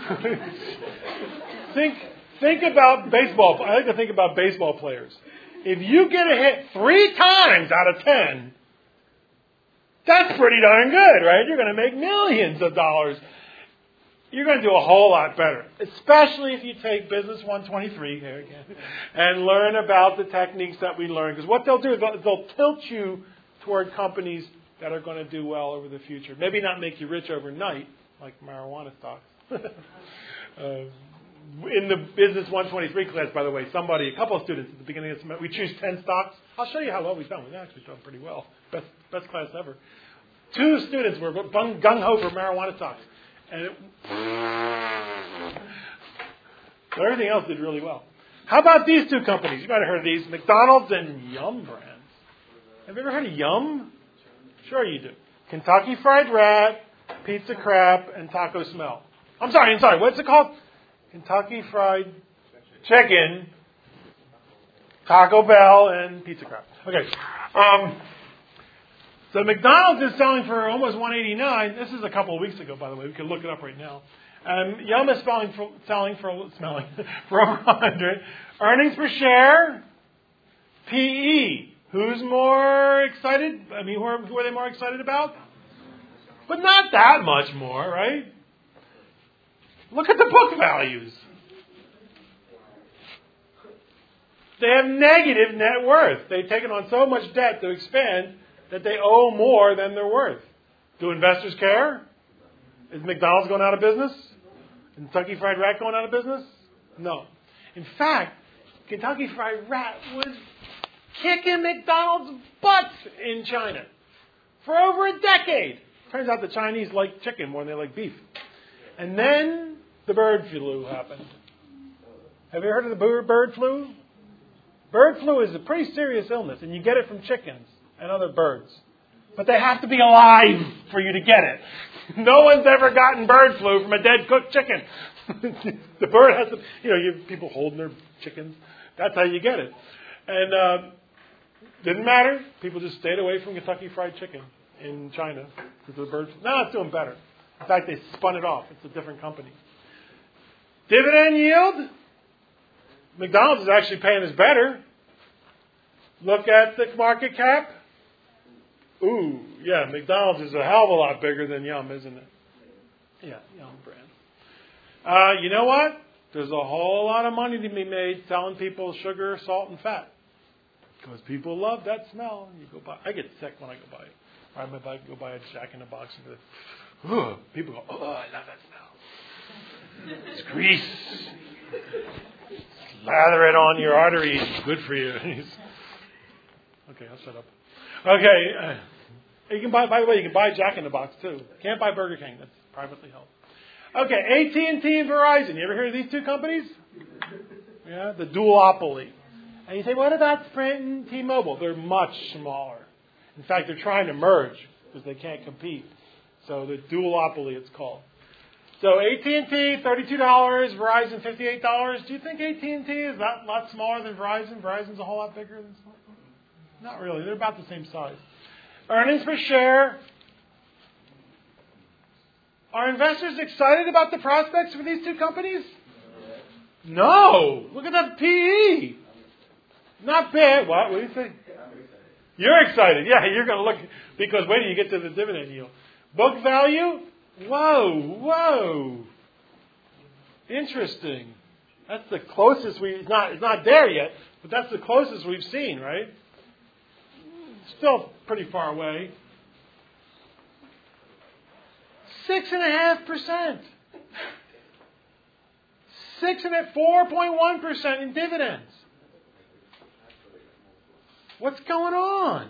think, think about baseball. I like to think about baseball players. If you get a hit three times out of ten, that's pretty darn good, right? You're going to make millions of dollars. You're going to do a whole lot better, especially if you take Business one twenty-three here again and learn about the techniques that we learn. Because what they'll do is they'll, they'll tilt you toward companies that are going to do well over the future. Maybe not make you rich overnight, like marijuana stocks. uh, in the Business one twenty-three class, by the way, somebody, a couple of students at the beginning of the semester, we choose ten stocks. I'll show you how well we've done. We've actually done pretty well. Best, best class ever. Two students were gung-ho for marijuana stocks. And it, everything else did really well. How about these two companies? You might have heard of these. McDonald's and Yum Brands. Have you ever heard of Yum? Sure you do. Kentucky Fried Rat, Pizza Crap, and Taco Smell. I'm sorry, I'm sorry. What's it called? Kentucky Fried Chicken, Taco Bell, and Pizza Crap. Okay. Um... So McDonald's is selling for almost one eighty-nine. This is a couple of weeks ago, by the way. We can look it up right now. Um, Yum is selling for, selling for smelling for over one hundred. Earnings per share, P E. Who's more excited? I mean, who are, who are they more excited about? But not that much more, right? Look at the book values. They have negative net worth. They've taken on so much debt to expand that they owe more than they're worth. Do investors care? Is McDonald's going out of business? Is Kentucky Fried Rat going out of business? No. In fact, Kentucky Fried Rat was kicking McDonald's butts in China for over a decade. Turns out the Chinese like chicken more than they like beef. And then the bird flu happened. Have you heard of the bird flu? Bird flu is a pretty serious illness, and you get it from chickens and other birds. But they have to be alive for you to get it. No one's ever gotten bird flu from a dead cooked chicken. The bird has to, you know, you have people holding their chickens. That's how you get it. And uh, didn't matter. People just stayed away from Kentucky Fried Chicken in China because of the bird flu. Now it's doing better. In fact, they spun it off. It's a different company. Dividend yield? McDonald's is actually paying us better. Look at the market cap. Ooh, yeah, McDonald's is a hell of a lot bigger than Yum, isn't it? Yeah, Yum brand. Uh, you know what? There's a whole lot of money to be made selling people sugar, salt, and fat. Because people love that smell. And you go buy. I get sick when I go buy it. Ride my bike, go buy a Jack in the Box, and go, ooh, people go, oh, I love that smell. It's grease. Lather it on your arteries. Good for you. Okay, I'll shut up. Okay, uh, you can buy. By the way, you can buy Jack in the Box too. Can't buy Burger King. That's privately held. Okay, A T and T and Verizon. You ever heard of these two companies? Yeah, the duopoly. And you say, what about Sprint and T-Mobile? They're much smaller. In fact, they're trying to merge because they can't compete. So the duopoly, it's called. So A T and T, thirty-two dollars. Verizon, fifty-eight dollars. Do you think A T and T is a lot smaller than Verizon? Verizon's a whole lot bigger than. Not really. They're about the same size. Earnings per share. Are investors excited about the prospects for these two companies? No. Look at that P E. Not bad. What? What do you think? You're excited. Yeah, you're going to look, because wait till you get to the dividend yield. Book value? Whoa, whoa. Interesting. That's the closest we, it's not, it's not there yet, but that's the closest we've seen, right? Still pretty far away. Six and a half percent. Six and a four point one percent in dividends. What's going on?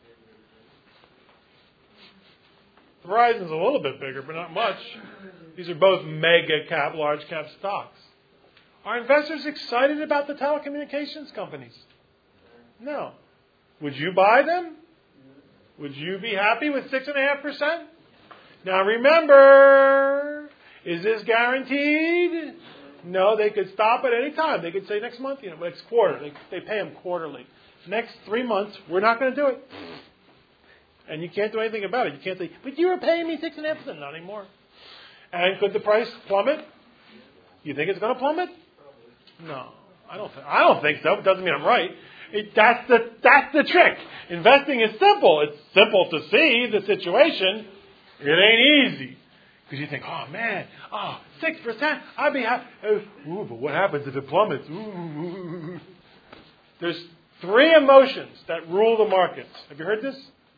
Verizon's a little bit bigger, but not much. These are both mega cap, large cap stocks. Are investors excited about the telecommunications companies? No. Would you buy them? Would you be happy with six and a half percent? Now remember, is this guaranteed? No, they could stop at any time. They could say next month, you know, next quarter. They, they pay them quarterly. Next three months, we're not going to do it. And you can't do anything about it. You can't say, but you were paying me six and a half percent. Not anymore. And could the price plummet? You think it's going to plummet? No, I don't. Th- I don't think so. It doesn't mean I'm right. It, that's the that's the trick. Investing is simple. It's simple to see the situation. It ain't easy because you think, oh man, oh six percent. I'd be happy. Ooh, but what happens if it plummets? Ooh. There's three emotions that rule the markets. Have you heard this?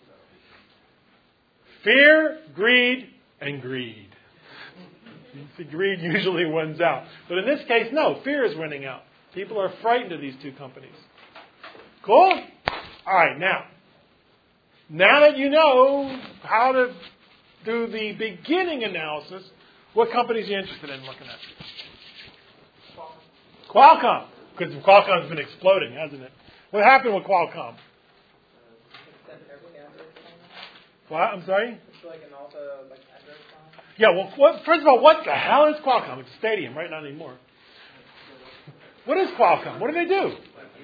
Fear, greed, and greed. The greed usually wins out. But in this case, no. Fear is winning out. People are frightened of these two companies. Cool? All right, now. Now that you know how to do the beginning analysis, what companies are you interested in looking at? Qualcomm. Because Qualcomm's been exploding, hasn't it? What happened with Qualcomm? What? I'm sorry? It's like an alpha, like Android phone. Yeah, well, what, first of all, what the hell is Qualcomm? It's a stadium, right? Not anymore. What is Qualcomm? What do they do?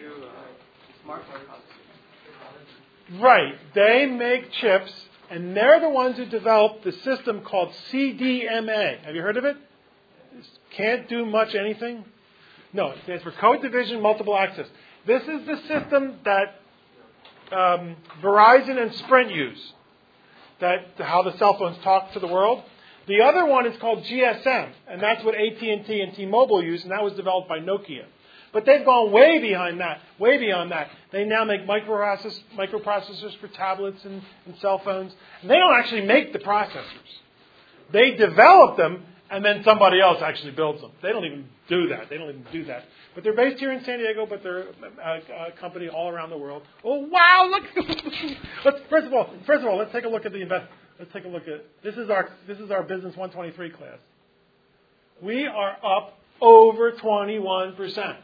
Right. They make chips, and they're the ones who developed the system called C D M A. Have you heard of it? Can't do much anything? No, it stands for Code Division Multiple Access. This is the system that um, Verizon and Sprint use. That how the cell phones talk to the world. The other one is called G S M, and that's what A T and T and T-Mobile use, and that was developed by Nokia. But they've gone way behind that, way beyond that. They now make microprocessors, microprocessors for tablets and, and cell phones. And they don't actually make the processors. They develop them, and then somebody else actually builds them. They don't even do that. They don't even do that. But they're based here in San Diego, but they're a, a company all around the world. Oh wow! Look. let's first of all, first of all, let's take a look at the invest. Let's take a look at this is our this is our business one twenty-three class. We are up over twenty-one percent.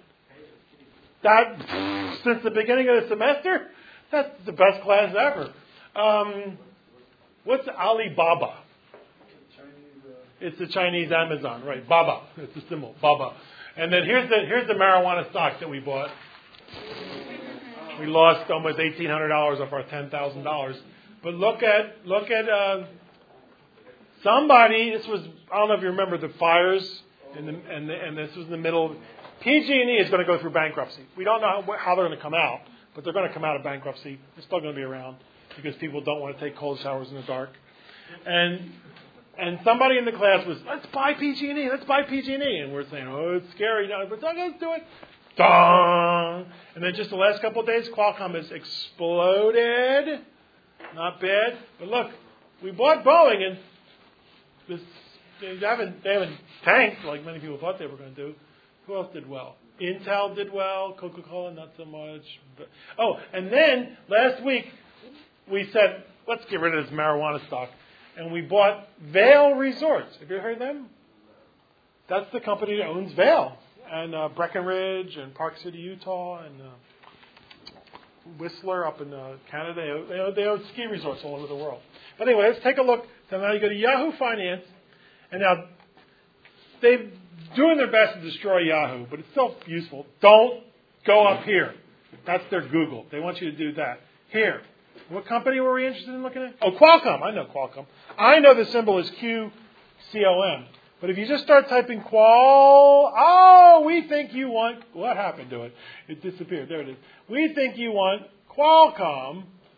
That since the beginning of the semester, that's the best class ever. Um, what's Alibaba? It's the Chinese Amazon, right? Baba. It's the symbol, Baba. And then here's the here's the marijuana stock that we bought. We lost almost eighteen hundred dollars off our ten thousand dollars. But look at look at uh, somebody. This was I don't know if you remember the fires, in the, and the, and this was in the middle. P G and E is going to go through bankruptcy. We don't know how, how they're going to come out, but they're going to come out of bankruptcy. They're still going to be around because people don't want to take cold showers in the dark. And and somebody in the class was, let's buy P G and E, let's buy P G and E. And we're saying, oh, it's scary. No, but let's do it. Dong! And then just the last couple of days, Qualcomm has exploded. Not bad. But look, we bought Boeing, and this, they haven't they haven't tanked like many people thought they were going to do. Who else did well? Intel did well. Coca-Cola, not so much. But, oh, and then last week we said, let's get rid of this marijuana stock. And we bought Vail Resorts. Have you heard of them? That's the company that owns Vail. And uh, Breckenridge and Park City, Utah, and uh, Whistler up in uh, Canada. They own, they, own, they own ski resorts all over the world. But anyway, let's take a look. So now you go to Yahoo Finance. And now they're doing their best to destroy Yahoo, but it's still useful. Don't go up here. That's their Google. They want you to do that. Here. What company were we interested in looking at? Oh, Qualcomm. I know Qualcomm. I know the symbol is Q C O M. But if you just start typing Qual, oh, we think you want, what happened to it? It disappeared. There it is. We think you want Qualcomm.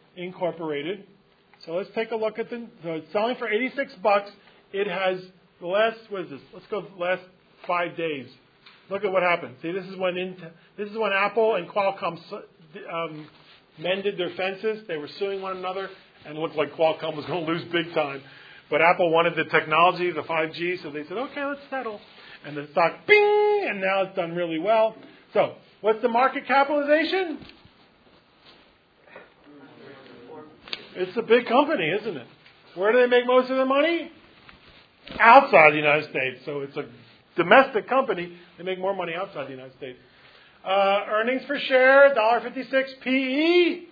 Incorporated. So let's take a look at the, so it's selling for eighty-six bucks. It has the last, what is this? Let's go the last five days. Look at what happened. See, this is when Intel, this is when Apple and Qualcomm um, mended their fences. They were suing one another, and it looked like Qualcomm was going to lose big time. But Apple wanted the technology, the five G, so they said, okay, let's settle. And the stock, bing, and now it's done really well. So, what's the market capitalization? It's a big company, isn't it? Where do they make most of their money? Outside the United States. So it's a domestic company. They make more money outside the United States. Uh, earnings per share, one dollar fifty-six. P E?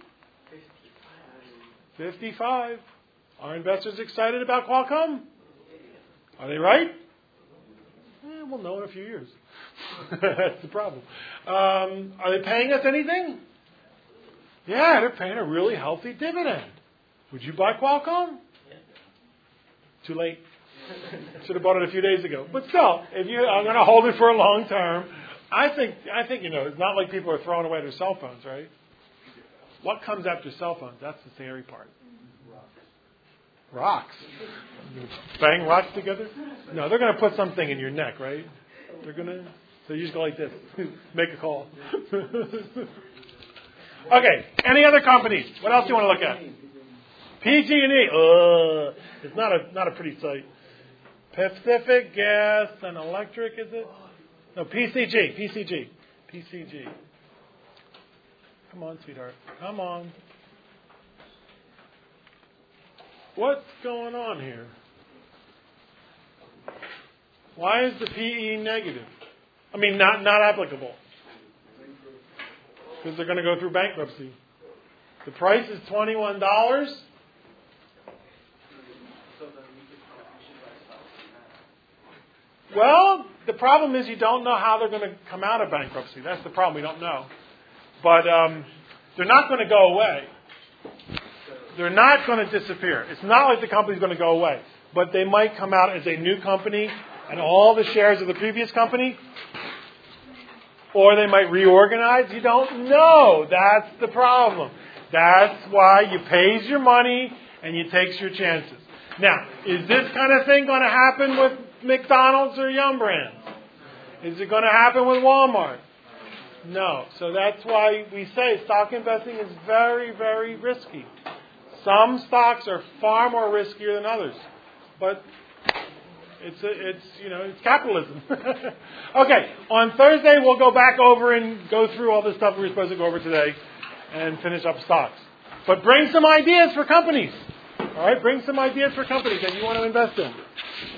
fifty-five. Are investors excited about Qualcomm? Are they right? Eh, we'll know in a few years. That's the problem. Um, are they paying us anything? Yeah, they're paying a really healthy dividend. Would you buy Qualcomm? Too late. Should have bought it a few days ago. But still, if you, I'm going to hold it for a long term. I think, I think you know, it's not like people are throwing away their cell phones, right? What comes after cell phones? That's the scary part. Rocks. Bang rocks together? No, they're going to put something in your neck, right? They're going to. So you just go like this. Make a call. Okay. Any other companies? What else do you want to look at? P G and E. Uh, it's not a not a pretty sight. Pacific Gas and Electric, is it? No, P C G. P C G. P C G. Come on, sweetheart. Come on. What's going on here? Why is the P E negative? I mean, not not applicable. Because they're going to go through bankruptcy. The price is twenty-one dollars. Well, the problem is you don't know how they're going to come out of bankruptcy. That's the problem. We don't know. But um, they're not going to go away. They're not going to disappear. It's not like the company's going to go away. But they might come out as a new company and all the shares of the previous company. Or they might reorganize. You don't know. That's the problem. That's why you pays your money and you takes your chances. Now, is this kind of thing going to happen with McDonald's or Yum Brands? Is it going to happen with Walmart? No. So that's why we say stock investing is very, very risky. Some stocks are far more riskier than others. But it's, a, it's you know, it's capitalism. Okay. On Thursday, we'll go back over and go through all the stuff we were supposed to go over today and finish up stocks. But bring some ideas for companies. All right? Bring some ideas for companies that you want to invest in.